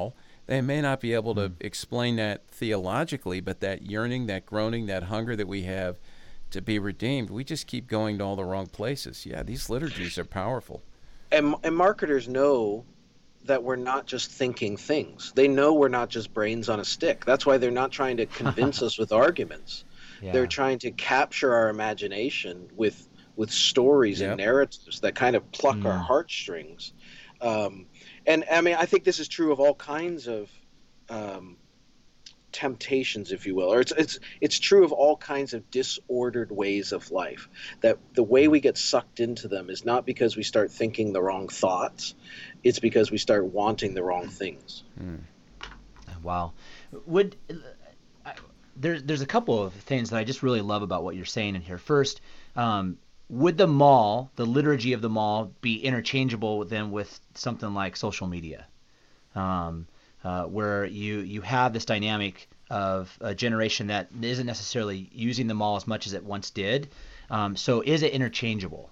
B: They may not be able to explain that theologically, but that yearning, that groaning, that hunger that we have to be redeemed, we just keep going to all the wrong places. Yeah, these liturgies are powerful.
E: And marketers know that we're not just thinking things. They know we're not just brains on a stick. That's why they're not trying to convince us with arguments. Yeah. They're trying to capture our imagination with stories and narratives that kind of pluck our heartstrings. And I mean, I think this is true of all kinds of temptations, if you will, or it's true of all kinds of disordered ways of life, that the way we get sucked into them is not because we start thinking the wrong thoughts, it's because we start wanting the wrong things.
D: Wow. There's a couple of things that I just really love about what you're saying in here. First, would the mall, the liturgy of the mall, be interchangeable then with something like social media? Where you have this dynamic of a generation that isn't necessarily using the mall as much as it once did. So is it interchangeable?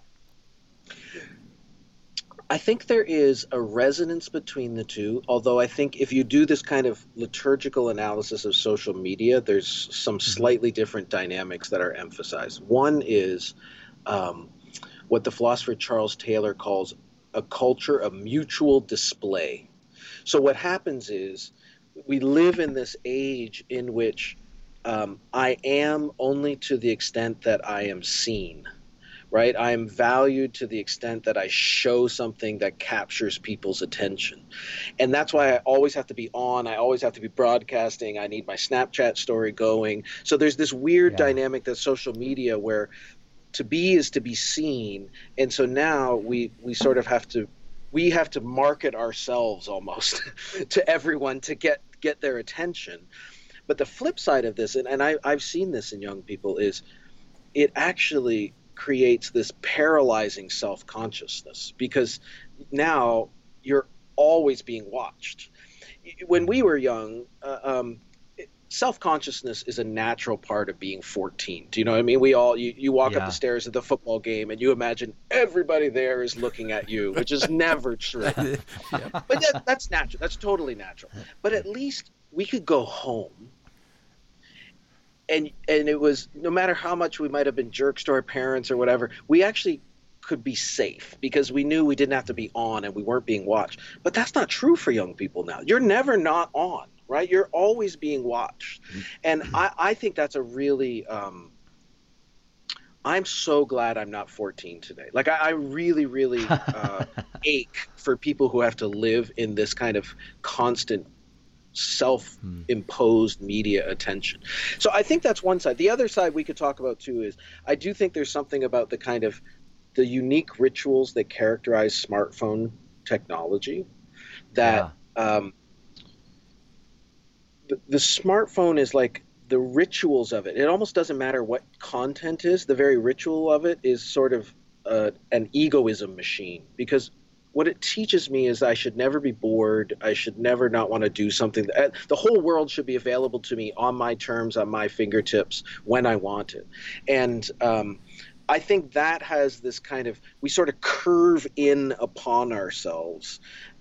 E: I think there is a resonance between the two, although I think if you do this kind of liturgical analysis of social media, there's some slightly different dynamics that are emphasized. One is what the philosopher Charles Taylor calls a culture of mutual display. So what happens is we live in this age in which I am only to the extent that I am seen, right? I am valued to the extent that I show something that captures people's attention. And that's why I always have to be on. I always have to be broadcasting. I need my Snapchat story going. So there's this weird dynamic that's social media where to be is to be seen. And so now we sort of have to market ourselves almost to everyone to get their attention. But the flip side of this, and I've seen this in young people, is it actually creates this paralyzing self-consciousness, because now you're always being watched. When we were young, self-consciousness is a natural part of being 14. Do you know what I mean? You walk up the stairs at the football game and you imagine everybody there is looking at you, which is never true. But that's natural. That's totally natural. But at least we could go home and it was, no matter how much we might have been jerks to our parents or whatever, we actually could be safe because we knew we didn't have to be on and we weren't being watched. But that's not true for young people now. You're never not on. Right? You're always being watched. And I think that's a really, I'm so glad I'm not 14 today. Like I really, really ache for people who have to live in this kind of constant self-imposed media attention. So I think that's one side. The other side we could talk about too is I do think there's something about the unique rituals that characterize smartphone technology that, the smartphone is like the rituals of it. It almost doesn't matter what content is. The very ritual of it is sort of an egoism machine, because what it teaches me is I should never be bored. I should never not want to do something. The whole world should be available to me on my terms, on my fingertips, when I want it. And I think that has this kind of, we sort of curve in upon ourselves.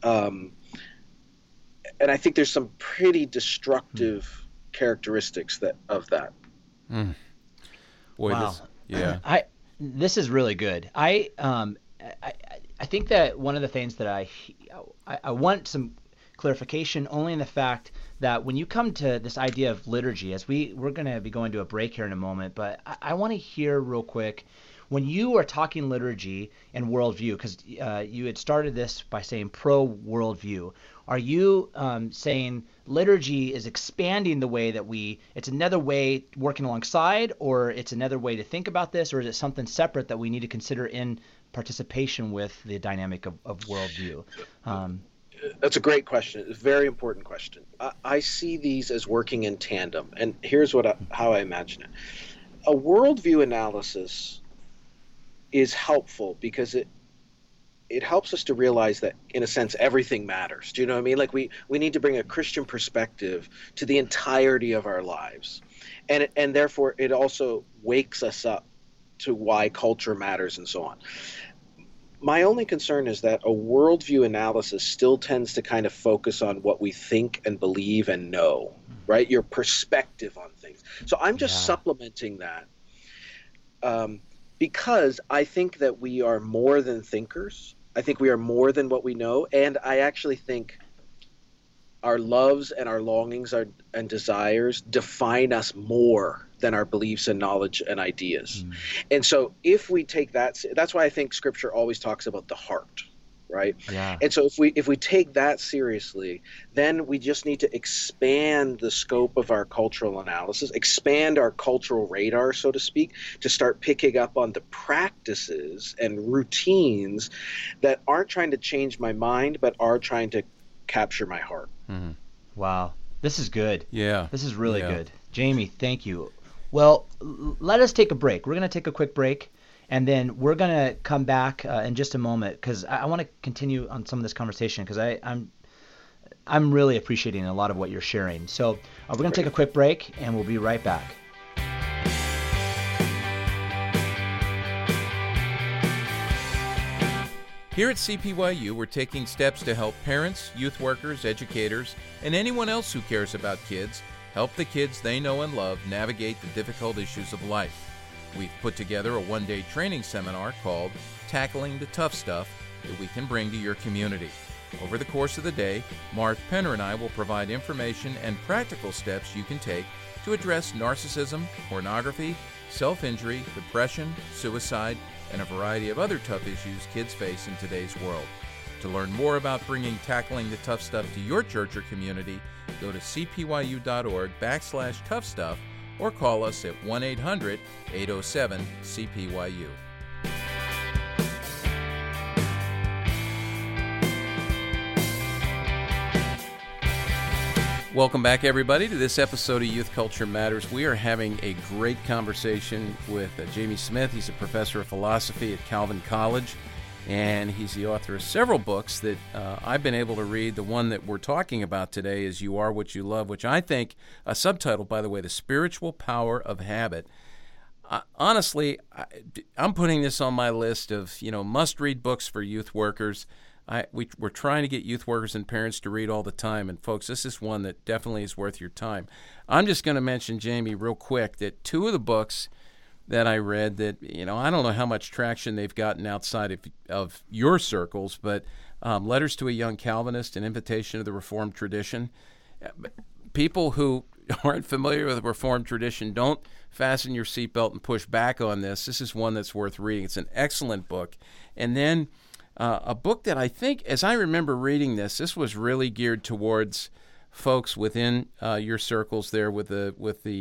E: And I think there's some pretty destructive characteristics of that.
B: Boy,
D: wow. This is really good. I think that one of the things that I want some clarification only in the fact that when you come to this idea of liturgy, as we're going to be going to a break here in a moment, but I want to hear real quick, when you are talking liturgy and worldview, because you had started this by saying pro-worldview, are you saying liturgy is expanding the way that it's another way working alongside, or it's another way to think about this, or is it something separate that we need to consider in participation with the dynamic of worldview?
E: That's a great question. It's a very important question. I see these as working in tandem, and here's how I imagine it. A worldview analysis is helpful because it helps us to realize that, in a sense, everything matters. Do you know what I mean? Like we need to bring a Christian perspective to the entirety of our lives. And therefore, it also wakes us up to why culture matters and so on. my only concern is that a worldview analysis still tends to kind of focus on what we think and believe and know, right? Your perspective on things. So I'm just supplementing that because I think that we are more than thinkers. I think we are more than what we know. And I actually think our loves and our longings and desires define us more than our beliefs and knowledge and ideas. And so if we take that's why I think Scripture always talks about the heart, right?
D: Yeah.
E: And so if we take that seriously, then we just need to expand the scope of our cultural analysis, expand our cultural radar, so to speak, to start picking up on the practices and routines that aren't trying to change my mind, but are trying to capture my heart.
D: Wow. This is good.
B: Yeah.
D: This is really good. Jamie, thank you. Well, let us take a break. We're going to take a quick break, and then we're going to come back in just a moment, because I want to continue on some of this conversation, because I'm really appreciating a lot of what you're sharing. So we're going to take a quick break, and we'll be right back.
B: Here at CPYU, we're taking steps to help parents, youth workers, educators, and anyone else who cares about kids help the kids they know and love navigate the difficult issues of life. We've put together a one-day training seminar called Tackling the Tough Stuff that we can bring to your community. Over the course of the day, Mark Penner and I will provide information and practical steps you can take to address narcissism, pornography, self-injury, depression, suicide, and a variety of other tough issues kids face in today's world. To learn more about bringing Tackling the Tough Stuff to your church or community, go to cpyu.org/toughstuff or call us at 1-800-807-CPYU. Welcome back, everybody, to this episode of Youth Culture Matters. We are having a great conversation with Jamie Smith. He's a professor of philosophy at Calvin College, and he's the author of several books that I've been able to read. The one that we're talking about today is You Are What You Love, which I think, a subtitle, by the way, The Spiritual Power of Habit. Honestly, I'm putting this on my list of, must-read books for youth workers. We're trying to get youth workers and parents to read all the time, and folks, this is one that definitely is worth your time. I'm just going to mention, Jamie, real quick, that two of the books that I read that, I don't know how much traction they've gotten outside of your circles, but Letters to a Young Calvinist, An Invitation to the Reformed Tradition. People who aren't familiar with the Reformed tradition, don't fasten your seatbelt and push back on this. This is one that's worth reading. It's an excellent book. And then a book that I think, as I remember reading this was really geared towards folks within your circles there with the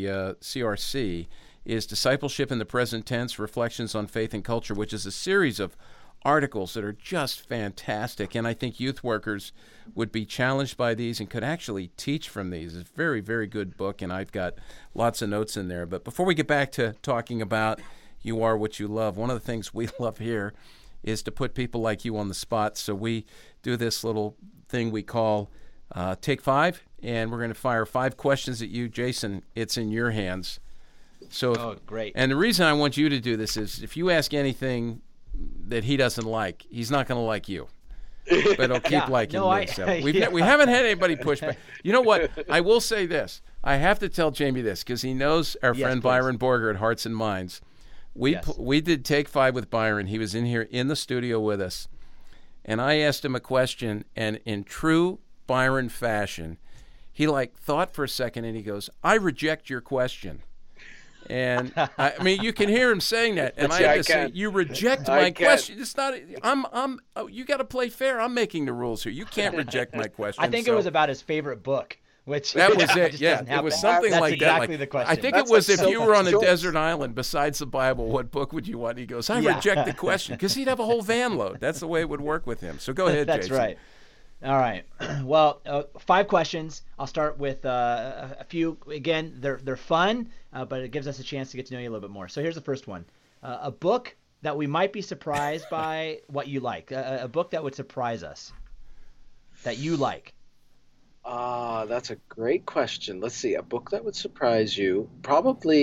B: CRC, is Discipleship in the Present Tense, Reflections on Faith and Culture, which is a series of articles that are just fantastic. And I think youth workers would be challenged by these and could actually teach from these. It's a very, very good book, and I've got lots of notes in there. But before we get back to talking about You Are What You Love, one of the things we love here is to put people like you on the spot. So we do this little thing we call Take 5, and we're going to fire 5 questions at you. Jason, it's in your hands. So,
D: great.
B: And the reason I want you to do this is if you ask anything that he doesn't like, he's not going to like you. But he'll keep liking me. So we haven't had anybody push back. You know what? I will say this. I have to tell Jamie this because he knows our friend Byron Borger at Hearts and Minds. We did Take 5 with Byron. He was in here in the studio with us. And I asked him a question, and in true Byron fashion, he thought for a second, and he goes, "I reject your question." And I mean, you can hear him saying that, and I have to say, "You reject my question." It's not. You got to play fair. I'm making the rules here. You can't reject my question.
D: I think it was about his favorite book. Which
B: that was it. Yeah, it was something like that.
D: That's exactly the question.
B: I think it was if you were on a desert island besides the Bible, what book would you want? He goes, "I reject the question," because he'd have a whole van load. That's the way it would work with him. So go ahead,
D: That's
B: Jason.
D: right. All right. Well, 5 questions. I'll start with a few. Again, they're fun, but it gives us a chance to get to know you a little bit more. So here's the first one: a book that we might be surprised by what you like. A book that would surprise us that you like.
E: That's a great question. Let's see. A book that would surprise you. Probably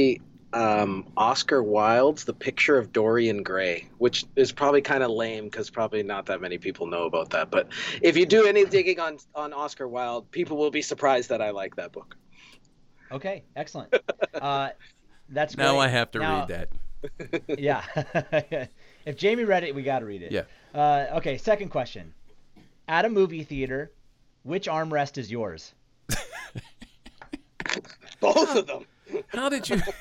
E: Oscar Wilde's The Picture of Dorian Gray, which is probably kind of lame because probably not that many people know about that. But if you do any digging on Oscar Wilde, people will be surprised that I like that book.
D: Okay, excellent. That's great.
B: Now I have to
D: Now-
B: read that.
D: Yeah. If Jamie read it, we got to read it.
B: Yeah.
D: Okay, second question. At a movie theater, which armrest is yours?
E: Both of them.
B: How did you?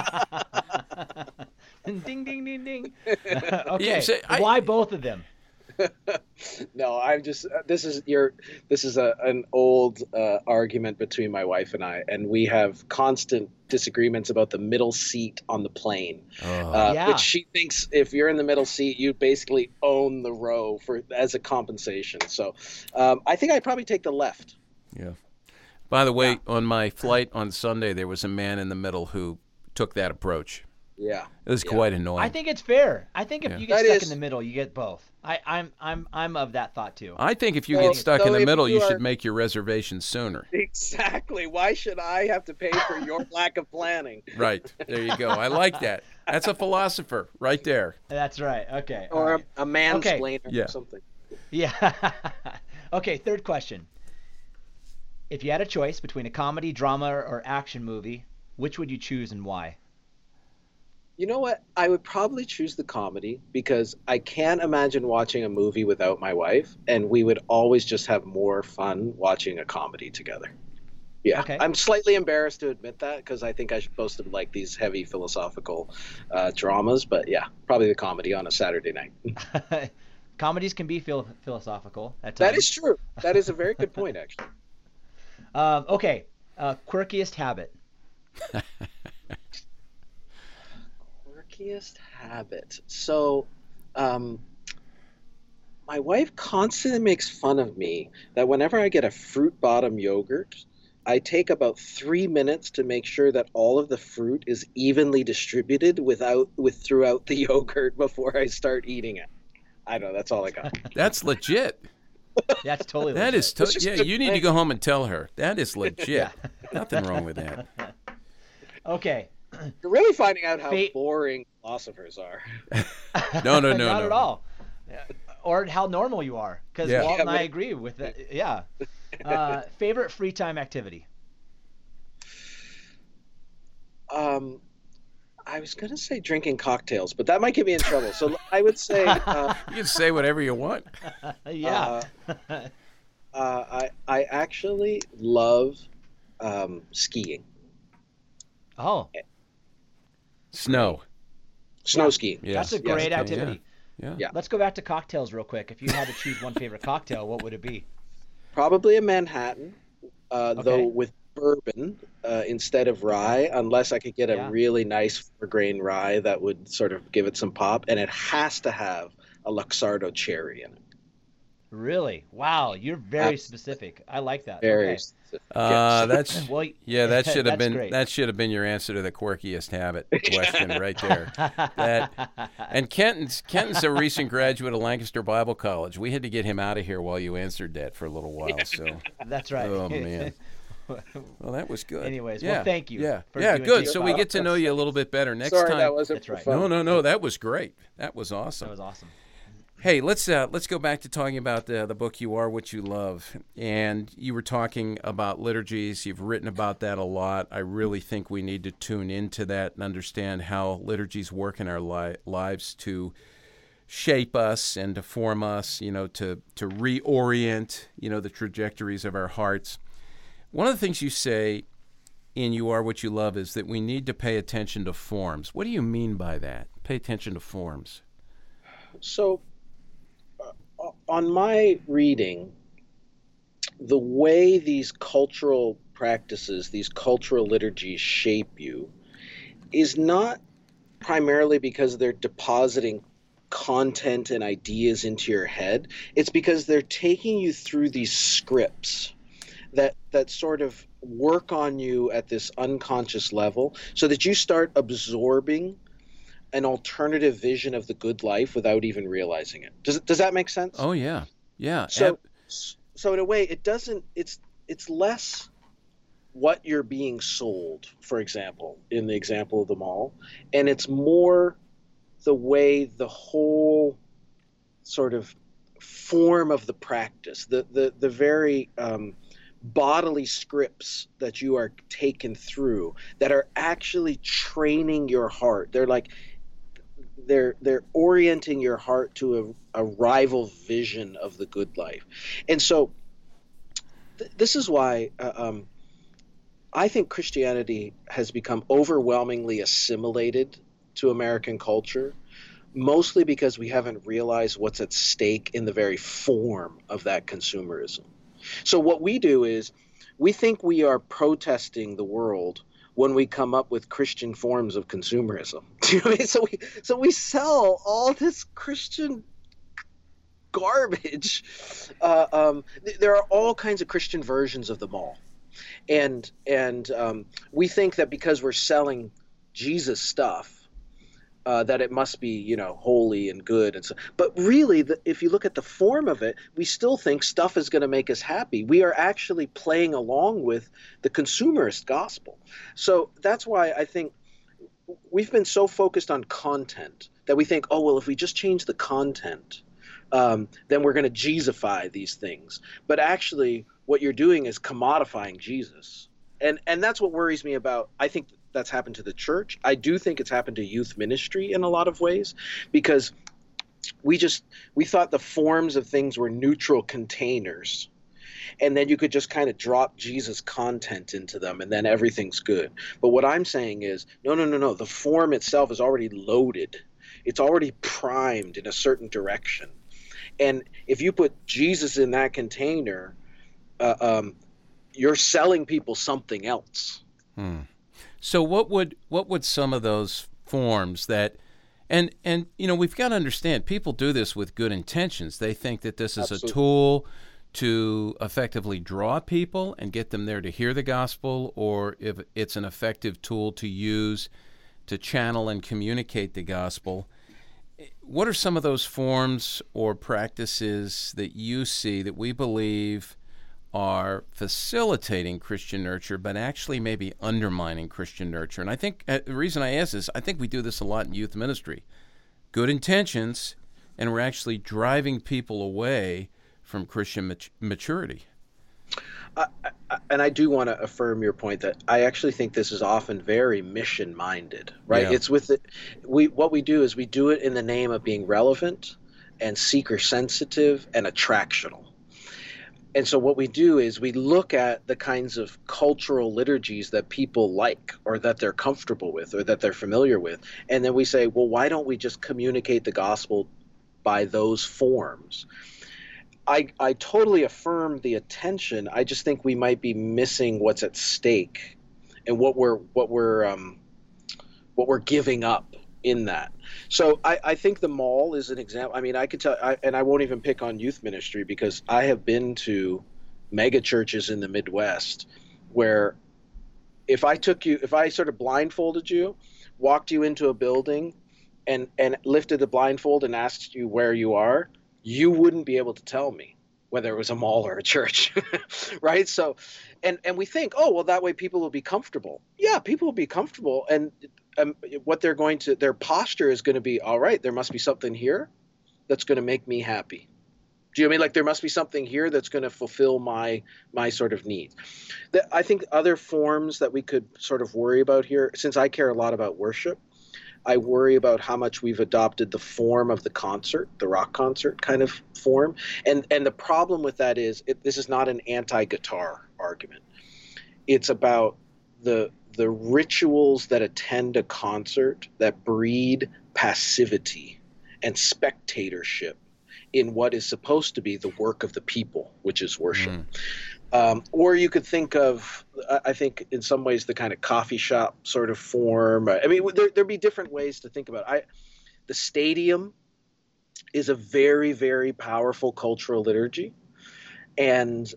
D: Ding, ding, ding, ding. Okay,
B: so
D: why both of them?
E: No, I'm just. This is an old argument between my wife and I, and we have constant disagreements about the middle seat on the plane.
D: Yeah.
E: Which she thinks if you're in the middle seat, you basically own the row as a compensation. So, I think I'd probably take the left.
B: Yeah. By the way, on my flight on Sunday, there was a man in the middle who took that approach.
E: Yeah.
B: It was quite annoying.
D: I think it's fair. I think if
B: Yeah.
D: you get
E: That
D: stuck
E: is-
D: in the middle, you get both. I'm of that thought too.
B: I think if you
E: Well,
B: get stuck
E: so
B: in the
E: if
B: middle,
E: you
B: you
E: are-
B: should make your reservation sooner.
E: Exactly. Why should I have to pay for your lack of planning?
B: Right. There you go. I like that. That's a philosopher right there.
D: That's right. Okay. all
E: Or
D: right.
E: a mansplainer
B: Yeah.
E: or something.
D: Yeah. Okay, third question. If you had a choice between a comedy, drama, or action movie, which would you choose and why?
E: You know what? I would probably choose the comedy because I can't imagine watching a movie without my wife, and we would always just have more fun watching a comedy together. Yeah,
D: Okay.
E: I'm slightly embarrassed to admit that because I think I'm supposed to like these heavy philosophical dramas, but yeah, probably the comedy on a Saturday night.
D: Comedies can be philosophical at times.
E: That is true. That is a very good point, actually.
D: Okay. Quirkiest habit.
E: Quirkiest habit. So, my wife constantly makes fun of me that whenever I get a fruit bottom yogurt, I take about 3 minutes to make sure that all of the fruit is evenly distributed throughout the yogurt before I start eating it. I know, that's all I got.
B: That's legit.
D: That's totally
B: That
D: legit.
B: is
E: It's just
B: yeah.
E: good
B: You need to
E: thing.
B: go home and tell her that is legit. Nothing wrong with that.
D: Okay.
E: You're really finding out how
D: Fate-
E: boring philosophers are.
B: No, no, no,
D: Not
B: no.
D: at all. Or how normal you are. Because
B: Yeah.
D: Walt and I
E: Yeah,
D: agree with that. Yeah. Favorite free time activity?
E: I was going to say drinking cocktails, but that might get me in trouble. So I would say
B: You can say whatever you want.
D: Yeah.
E: I actually love skiing,
D: Oh,
B: Snow.
E: snow skiing.
B: Yes.
D: that's a great
B: yes,
D: activity.
B: Yeah.
E: Yeah.
D: Let's go back to cocktails real quick. If you had to choose one favorite cocktail, what would it be?
E: Probably a Manhattan,
D: Okay.
E: though with bourbon instead of rye, unless I could get a
D: Yeah.
E: really nice 4-grain rye that would sort of give it some pop, and it has to have a Luxardo cherry in it.
D: Really? Wow, you're very specific. I like that.
E: Very.
D: Okay.
E: specific.
B: That's
D: Well,
B: yeah. That should have
D: that's
B: been
D: great.
B: that should have been your answer to the quirkiest habit question right there. And Kenton's a recent graduate of Lancaster Bible College. We had to get him out of here while you answered that for a little while. So
D: That's right.
B: oh man. Well, that was good.
D: Anyways,
B: yeah.
D: well, thank you
B: Yeah,
D: for
B: yeah,
D: doing
B: good.
D: this.
B: So we get to know you a little bit better next
E: Sorry,
B: time.
E: that wasn't
D: That's right.
E: for fun.
B: No, that was great. That was awesome.
D: That was awesome.
B: Hey, let's go back to talking about the book You Are What You Love, and you were talking about liturgies. You've written about that a lot. I really think we need to tune into that and understand how liturgies work in our lives to shape us and to form us. To reorient the trajectories of our hearts. One of the things you say in You Are What You Love is that we need to pay attention to forms. What do you mean by that? Pay attention to forms.
E: So, on my reading, the way these cultural practices, these cultural liturgies shape you is not primarily because they're depositing content and ideas into your head. It's because they're taking you through these scripts that sort of work on you at this unconscious level so that you start absorbing an alternative vision of the good life without even realizing it. Does that make sense?
B: Oh yeah, yeah.
E: So in a way, it doesn't. It's less what you're being sold, for example, in the example of the mall, and it's more the way the whole sort of form of the practice, the very bodily scripts that you are taken through that are actually training your heart. They're like they're orienting your heart to a rival vision of the good life. And so this is why I think Christianity has become overwhelmingly assimilated to American culture, mostly because we haven't realized what's at stake in the very form of that consumerism. So what we do is we think we are protesting the world when we come up with Christian forms of consumerism. Do you know what I mean? So we sell all this Christian garbage. There are all kinds of Christian versions of the mall. And we think that because we're selling Jesus stuff, that it must be, holy and good. And so, but really, if you look at the form of it, we still think stuff is going to make us happy. We are actually playing along with the consumerist gospel. So that's why I think we've been so focused on content that we think, oh, well, if we just change the content, then we're going to Jesusify these things. But actually, what you're doing is commodifying Jesus. And that's what worries me about, I think that's happened to the church. I do think it's happened to youth ministry in a lot of ways, because we thought the forms of things were neutral containers, and then you could just kind of drop Jesus content into them and then everything's good. But what I'm saying is, no. The form itself is already loaded. It's already primed in a certain direction. And if you put Jesus in that container, you're selling people something else.
B: So what would some of those forms that, and we've got to understand, people do this with good intentions. They think that this is
E: Absolutely.
B: a tool to effectively draw people and get them there to hear the gospel, or if it's an effective tool to use to channel and communicate the gospel. What are some of those forms or practices that you see that we believe are facilitating Christian nurture, but actually maybe undermining Christian nurture? And I think the reason I ask this, I think we do this a lot in youth ministry. Good intentions, and we're actually driving people away from Christian maturity.
E: And I do want to affirm your point that I actually think this is often very mission-minded, right?
B: Yeah.
E: It's with what we do is we do it in the name of being relevant and seeker-sensitive and attractional. And so what we do is we look at the kinds of cultural liturgies that people like, or that they're comfortable with, or that they're familiar with, and then we say, well, why don't we just communicate the gospel by those forms? I totally affirm the attention. I just think we might be missing what's at stake and what we're giving up in that. So I think the mall is an example. I mean, I could tell, and I won't even pick on youth ministry, because I have been to mega churches in the Midwest where if I sort of blindfolded you, walked you into a building, and lifted the blindfold and asked you where you are, you wouldn't be able to tell me whether it was a mall or a church, right? So, and we think, oh, well, that way people will be comfortable. Yeah, people will be comfortable, and what their posture is going to be, all right, there must be something here that's going to make me happy. Do you know what I mean? Like, there must be something here that's going to fulfill my sort of needs. I think other forms that we could sort of worry about here, since I care a lot about worship, I worry about how much we've adopted the form of the concert, the rock concert kind of form. And the problem with that is this is not an anti-guitar argument. It's about the rituals that attend a concert that breed passivity and spectatorship in what is supposed to be the work of the people, which is worship. Or you could think of, I think, in some ways, the kind of coffee shop sort of form. I mean, there'd be different ways to think about it. The stadium is a very, very powerful cultural liturgy, and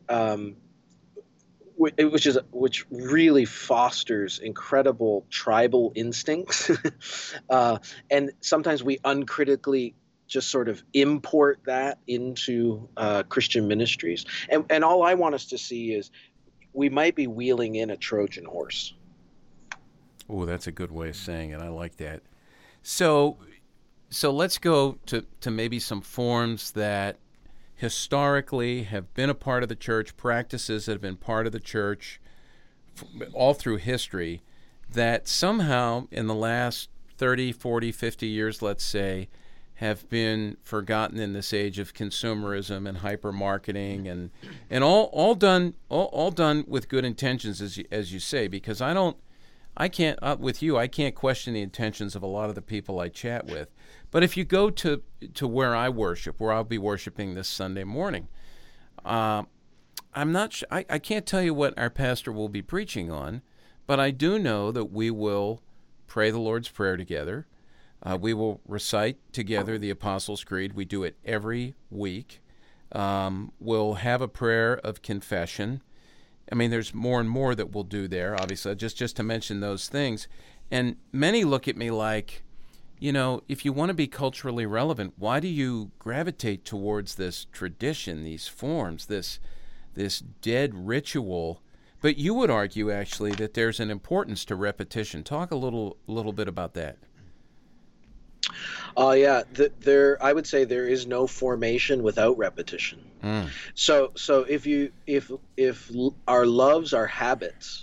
E: which really fosters incredible tribal instincts. And sometimes we uncritically just sort of import that into Christian ministries. And all I want us to see is we might be wheeling in a Trojan horse.
B: Oh, that's a good way of saying it. I like that. So let's go to maybe some forms that historically have been a part of the church, practices that have been part of the church all through history, that somehow in the last 30, 40, 50 years, let's say, have been forgotten in this age of consumerism and hyper-marketing and all done with good intentions, as you say, because I can't question the intentions of a lot of the people I chat with. But if you go to where I worship, where I'll be worshiping this Sunday morning, I'm not I can't tell you what our pastor will be preaching on, but I do know that we will pray the Lord's Prayer together. We will recite together the Apostles' Creed. We do it every week. We'll have a prayer of confession. I mean, there's more and more that we'll do there, obviously, just to mention those things. And many look at me like, if you want to be culturally relevant, why do you gravitate towards this tradition, these forms, this dead ritual? But you would argue, actually, that there's an importance to repetition. Talk a little bit about that.
E: Yeah. I would say there is no formation without repetition. So if our loves are habits,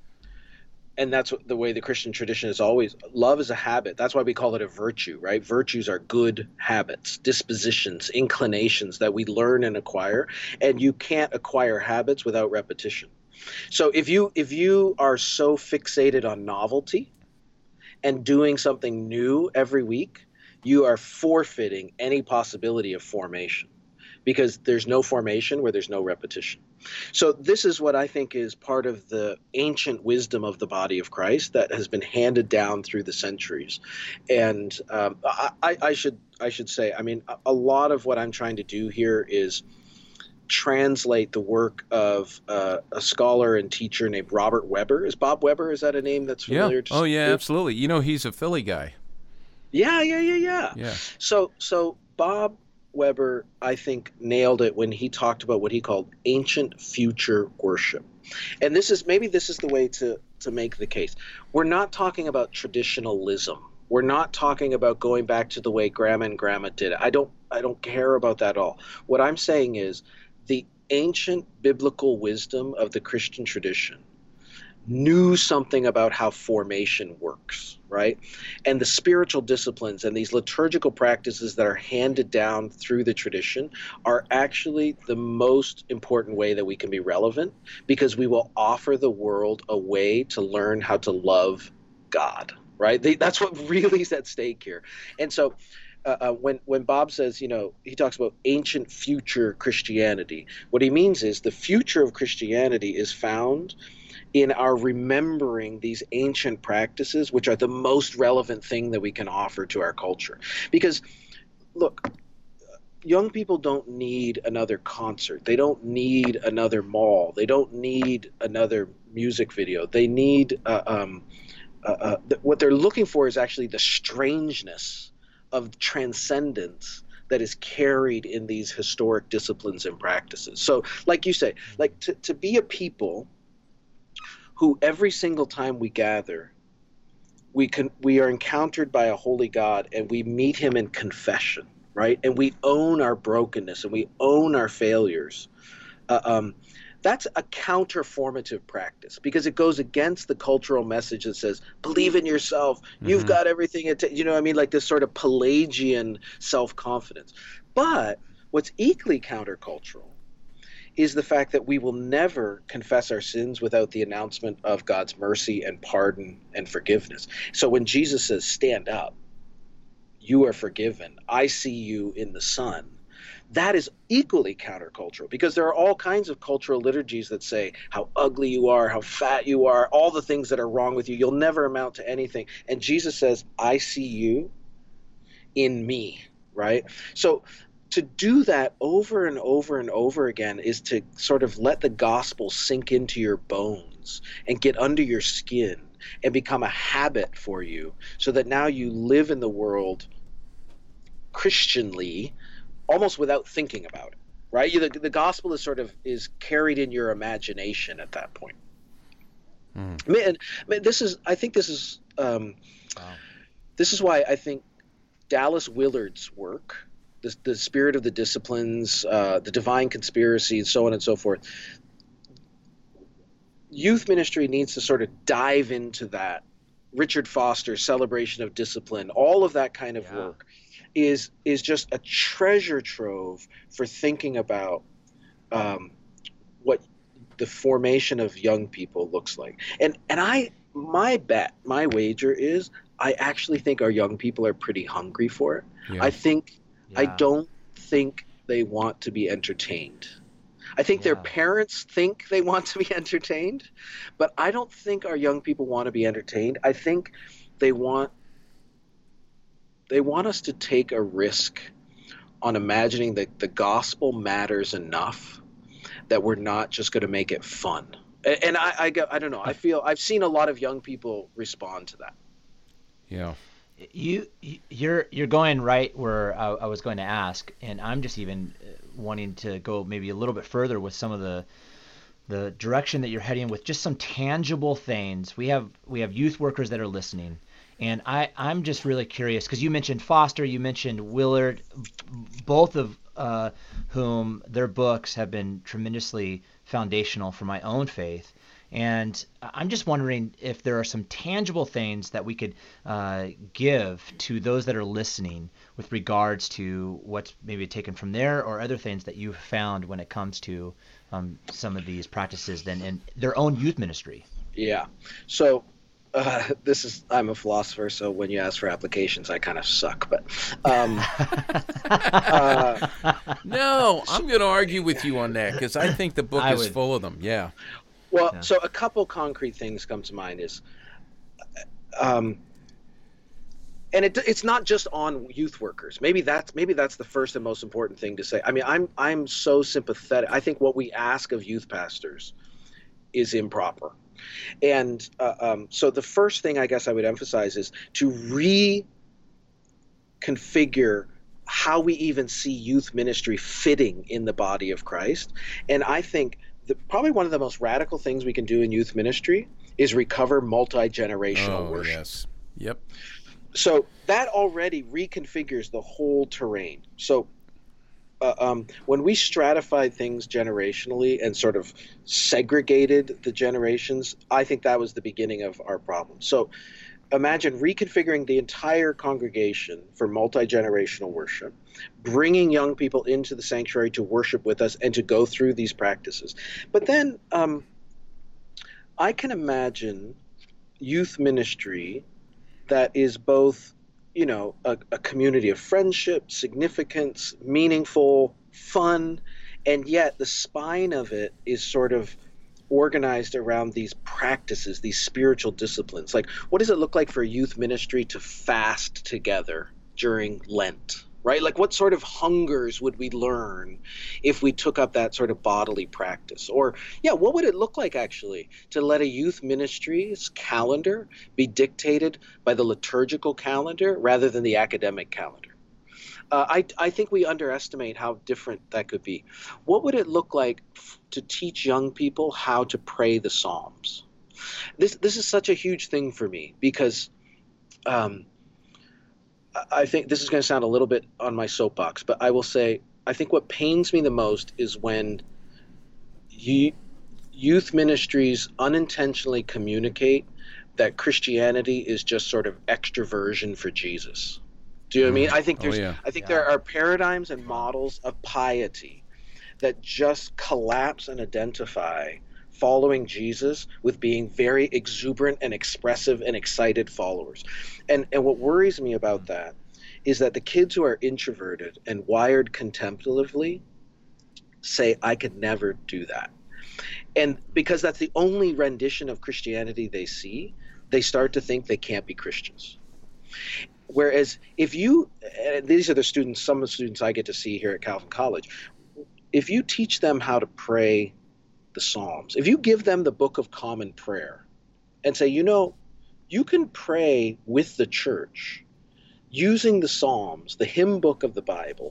E: and that's the way the Christian tradition is always, love is a habit. That's why we call it a virtue, right? Virtues are good habits, dispositions, inclinations that we learn and acquire, and you can't acquire habits without repetition. So if you are so fixated on novelty and doing something new every week, you are forfeiting any possibility of formation, because there's no formation where there's no repetition. So this is what I think is part of the ancient wisdom of the body of Christ that has been handed down through the centuries. And I should say, I mean, a lot of what I'm trying to do here is translate the work of a scholar and teacher named Robert Weber. Is Bob Weber, is that a name that's familiar to you?
B: Oh, yeah, absolutely. He's a Philly guy.
E: Yeah. So Bob Weber, I think, nailed it when he talked about what he called ancient future worship. And this is the way to make the case. We're not talking about traditionalism. We're not talking about going back to the way grandma and grandma did it. I don't care about that at all. What I'm saying is the ancient biblical wisdom of the Christian tradition knew something about how formation works, right? And the spiritual disciplines and these liturgical practices that are handed down through the tradition are actually the most important way that we can be relevant, because we will offer the world a way to learn how to love God, right? That's what really is at stake here. And so when Bob says, he talks about ancient future Christianity, what he means is the future of Christianity is found in our remembering these ancient practices, which are the most relevant thing that we can offer to our culture. Because, look, young people don't need another concert. They don't need another mall. They don't need another music video. They need what they're looking for is actually the strangeness of transcendence that is carried in these historic disciplines and practices. So, like you say, like to be a people who every single time we gather, we are encountered by a holy God and we meet him in confession, right? And we own our brokenness and we own our failures. That's a counterformative practice, because it goes against the cultural message that says, believe in yourself, you've got everything, like this sort of Pelagian self-confidence. But what's equally countercultural is the fact that we will never confess our sins without the announcement of God's mercy and pardon and forgiveness. So when Jesus says, stand up, you are forgiven, I see you in the Son, that is equally countercultural, because there are all kinds of cultural liturgies that say how ugly you are, how fat you are, all the things that are wrong with you. You'll never amount to anything. And Jesus says, I see you in me, right? So to do that over and over and over again is to sort of let the gospel sink into your bones and get under your skin and become a habit for you, so that now you live in the world Christianly, almost without thinking about it. right? The gospel is carried in your imagination at that point. I think this is why I think Dallas Willard's work, the Spirit of the Disciplines, the Divine Conspiracy, and so on and so forth. Youth ministry needs to sort of dive into that. Richard Foster's Celebration of Discipline, all of that kind of work is just a treasure trove for thinking about what the formation of young people looks like. And my wager is I actually think our young people are pretty hungry for it. Yeah. I don't think they want to be entertained. I think their parents think they want to be entertained, but I don't think our young people want to be entertained. I think they want us to take a risk on imagining that the gospel matters enough that we're not just going to make it fun. And I don't know. I feel I've seen a lot of young people respond to that.
B: Yeah.
D: You're going right where I was going to ask, and I'm just even wanting to go maybe a little bit further with some of the direction that you're heading with just some tangible things. We have youth workers that are listening, and I'm just really curious because you mentioned Foster, you mentioned Willard, both of whom their books have been tremendously foundational for my own faith. And I'm just wondering if there are some tangible things that we could give to those that are listening with regards to what's maybe taken from there or other things that you've found when it comes to some of these practices then in their own youth ministry.
E: Yeah. So I'm a philosopher, so when you ask for applications, I kind of suck. But
B: no, I'm going to argue with you on that because I think the book is full of them. Yeah.
E: Well, so a couple concrete things come to mind is, and it's not just on youth workers. Maybe that's the first and most important thing to say. I mean, I'm so sympathetic. I think what we ask of youth pastors is improper, and so the first thing I guess I would emphasize is to reconfigure how we even see youth ministry fitting in the body of Christ, and I think. Probably one of the most radical things we can do in youth ministry is recover multi-generational worship. Yes.
B: Yep.
E: So that already reconfigures the whole terrain. So when we stratified things generationally and sort of segregated the generations, I think that was the beginning of our problem. So imagine reconfiguring the entire congregation for multi-generational worship, bringing young people into the sanctuary to worship with us and to go through these practices. But then I can imagine youth ministry that is both, a community of friendship, significance, meaningful, fun, and yet the spine of it is sort of organized around these practices, these spiritual disciplines. Like, what does it look like for youth ministry to fast together during Lent, right? Like, what sort of hungers would we learn if we took up that sort of bodily practice? Or, what would it look like actually to let a youth ministry's calendar be dictated by the liturgical calendar rather than the academic calendar? I think we underestimate how different that could be. What would it look like to teach young people how to pray the Psalms? This is such a huge thing for me because I think this is going to sound a little bit on my soapbox, but I will say I think what pains me the most is when youth ministries unintentionally communicate that Christianity is just sort of extroversion for Jesus. Do you know what I mean? I think there are paradigms and models of piety that just collapse and identify following Jesus with being very exuberant and expressive and excited followers. And what worries me about that is that the kids who are introverted and wired contemplatively say, I could never do that. And because that's the only rendition of Christianity they see, they start to think they can't be Christians. Whereas if these are the students, some of the students I get to see here at Calvin College, if you teach them how to pray the Psalms, if you give them the Book of Common Prayer and say, you can pray with the church using the Psalms, the hymn book of the Bible,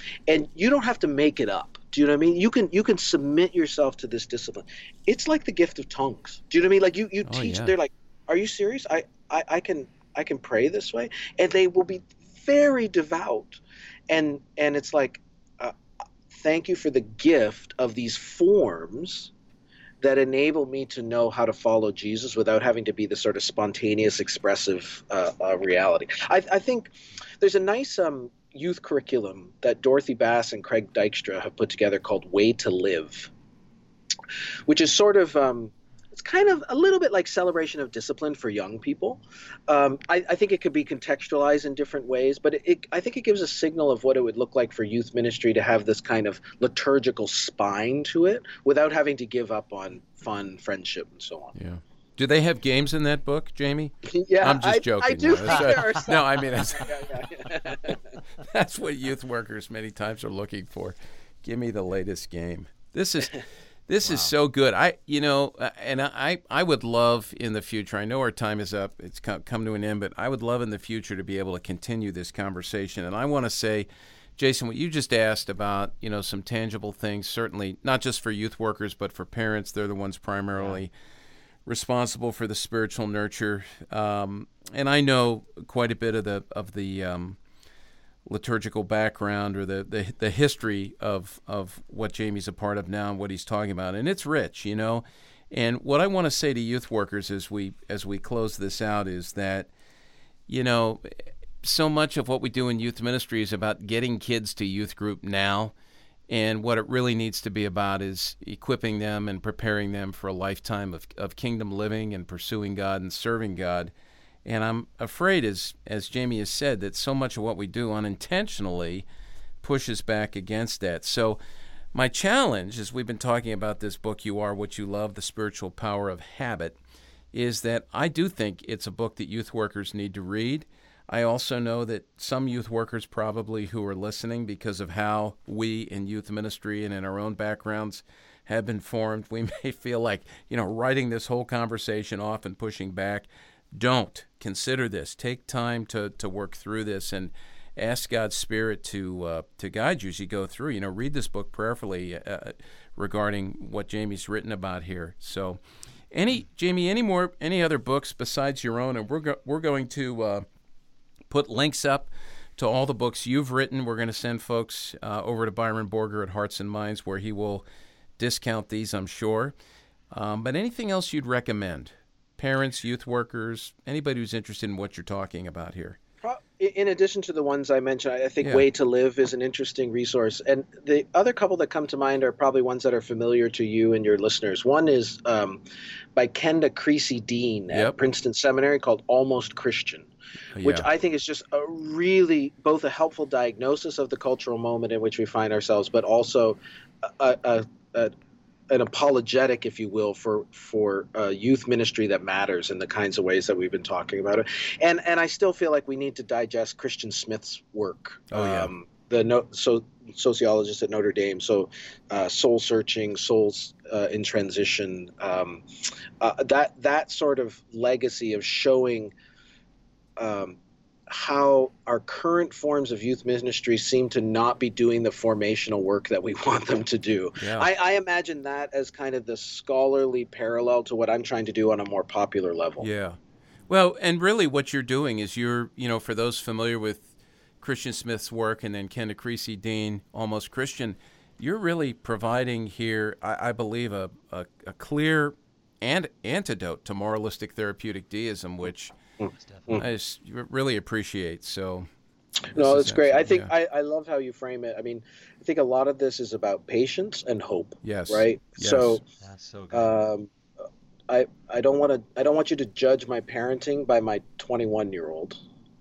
E: and you don't have to make it up. Do you know what I mean? You can submit yourself to this discipline. It's like the gift of tongues. Do you know what I mean? Like you teach.
B: Yeah.
E: They're like, are you serious? I can pray this way, and they will be very devout, and it's like, thank you for the gift of these forms that enable me to know how to follow Jesus without having to be the sort of spontaneous, expressive reality. I think there's a nice youth curriculum that Dorothy Bass and Craig Dykstra have put together called Way to Live, which is sort of it's kind of a little bit like Celebration of Discipline for young people. I think it could be contextualized in different ways, but I think it gives a signal of what it would look like for youth ministry to have this kind of liturgical spine to it without having to give up on fun, friendship, and so on.
B: Yeah. Do they have games in that book, Jamie?
E: Yeah,
B: I'm just joking.
E: I do think there are some.
B: No, I mean,
E: Yeah.
B: that's what youth workers many times are looking for. Give me the latest game. This is so good. I would love in the future. I know our time is up. It's come to an end, but I would love in the future to be able to continue this conversation. And I want to say, Jason, what you just asked about, some tangible things, certainly not just for youth workers, but for parents. They're the ones primarily responsible for the spiritual nurture. And I know quite a bit of the liturgical background or the history of what Jamie's a part of now and what he's talking about, and it's rich, And what I want to say to youth workers as we close this out is that, so much of what we do in youth ministry is about getting kids to youth group now, and what it really needs to be about is equipping them and preparing them for a lifetime of kingdom living and pursuing God and serving God. And I'm afraid, as Jamie has said, that so much of what we do unintentionally pushes back against that. So my challenge, as we've been talking about this book, You Are What You Love, The Spiritual Power of Habit, is that I do think it's a book that youth workers need to read. I also know that some youth workers probably who are listening, because of how we in youth ministry and in our own backgrounds have been formed, we may feel like, writing this whole conversation off and pushing back. Don't. Consider this. Take time to work through this and ask God's Spirit to guide you as you go through. Read this book prayerfully regarding what Jamie's written about here. So, Jamie, any other books besides your own? And we're going to put links up to all the books you've written. We're going to send folks over to Byron Borger at Hearts and Minds, where he will discount these, I'm sure. But anything else you'd recommend? Parents, youth workers, anybody who's interested in what you're talking about here.
E: In addition to the ones I mentioned, I think Way to Live is an interesting resource. And the other couple that come to mind are probably ones that are familiar to you and your listeners. One is by Kenda Creasy Dean at Princeton Seminary, called Almost Christian, which I think is just a really both a helpful diagnosis of the cultural moment in which we find ourselves, but also an apologetic, if you will, for youth ministry that matters in the kinds of ways that we've been talking about it. And I still feel like we need to digest Christian Smith's work. The sociologist at Notre Dame. So Soul Searching, Souls in Transition, that sort of legacy of showing how our current forms of youth ministry seem to not be doing the formational work that we want them to do. Yeah. I imagine that as kind of the scholarly parallel to what I'm trying to do on a more popular level.
B: Yeah. Well, and really what you're doing is for those familiar with Christian Smith's work and then Kenda Creasy Dean, Almost Christian, you're really providing here, I believe, a clear antidote to moralistic therapeutic deism, which I just really appreciate. So,
E: no, it's great. I think I love how you frame it. I mean, I think a lot of this is about patience and hope.
B: Yes.
E: Right.
B: Yes.
E: So
D: that's so good.
E: I don't want you to judge my parenting by my 21-year-old.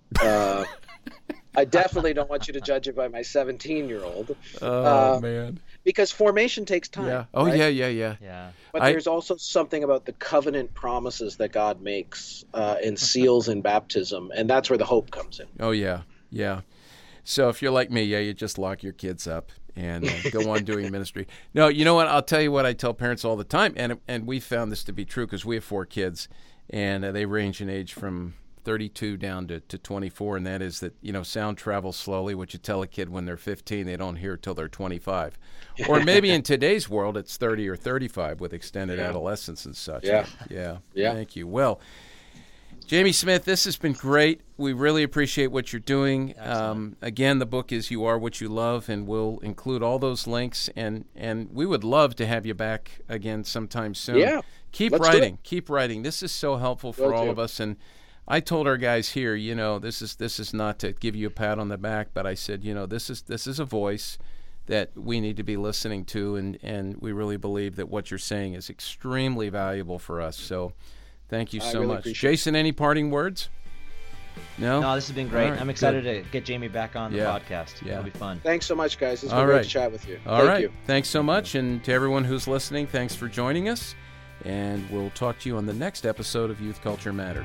E: I definitely don't want you to judge it by my 17-year-old.
B: Oh man.
E: Because formation takes time.
B: Yeah. Oh,
E: right?
B: Yeah.
E: But there's also something about the covenant promises that God makes and seals in baptism, and that's where the hope comes in.
B: Oh, yeah. So if you're like me, you just lock your kids up and go on doing ministry. No, you know what? I'll tell you what I tell parents all the time, and we found this to be true because we have 4 kids, and they range in age from 32 down to 24, and that is that, sound travels slowly. What you tell a kid when they're 15, they don't hear till they're 25. Or maybe in today's world, it's 30 or 35 with extended adolescence and such.
E: Yeah.
B: Thank you. Well, Jamie Smith, this has been great. We really appreciate what you're doing. Again, the book is You Are What You Love, and we'll include all those links. And we would love to have you back again sometime soon.
E: Yeah.
B: Keep writing. This is so helpful for all of us. And I told our guys here, this is not to give you a pat on the back, but I said, this is a voice that we need to be listening to, and we really believe that what you're saying is extremely valuable for us. So thank you so much. Jason, any parting words?
D: No, this has been great.
B: Right,
D: I'm excited to get Jamie back on the podcast.
B: Yeah.
D: It'll be fun.
E: Thanks so much, guys. It's been great to chat with you.
B: Thank you. Thanks so much. And to everyone who's listening, thanks for joining us. And we'll talk to you on the next episode of Youth Culture Matters.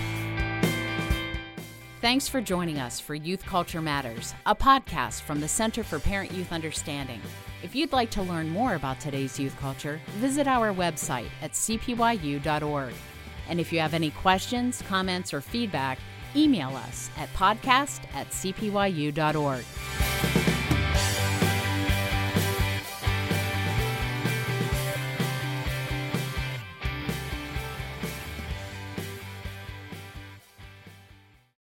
C: Thanks for joining us for Youth Culture Matters, a podcast from the Center for Parent-Youth Understanding. If you'd like to learn more about today's youth culture, visit our website at cpyu.org. And if you have any questions, comments, or feedback, email us at podcast@cpyu.org.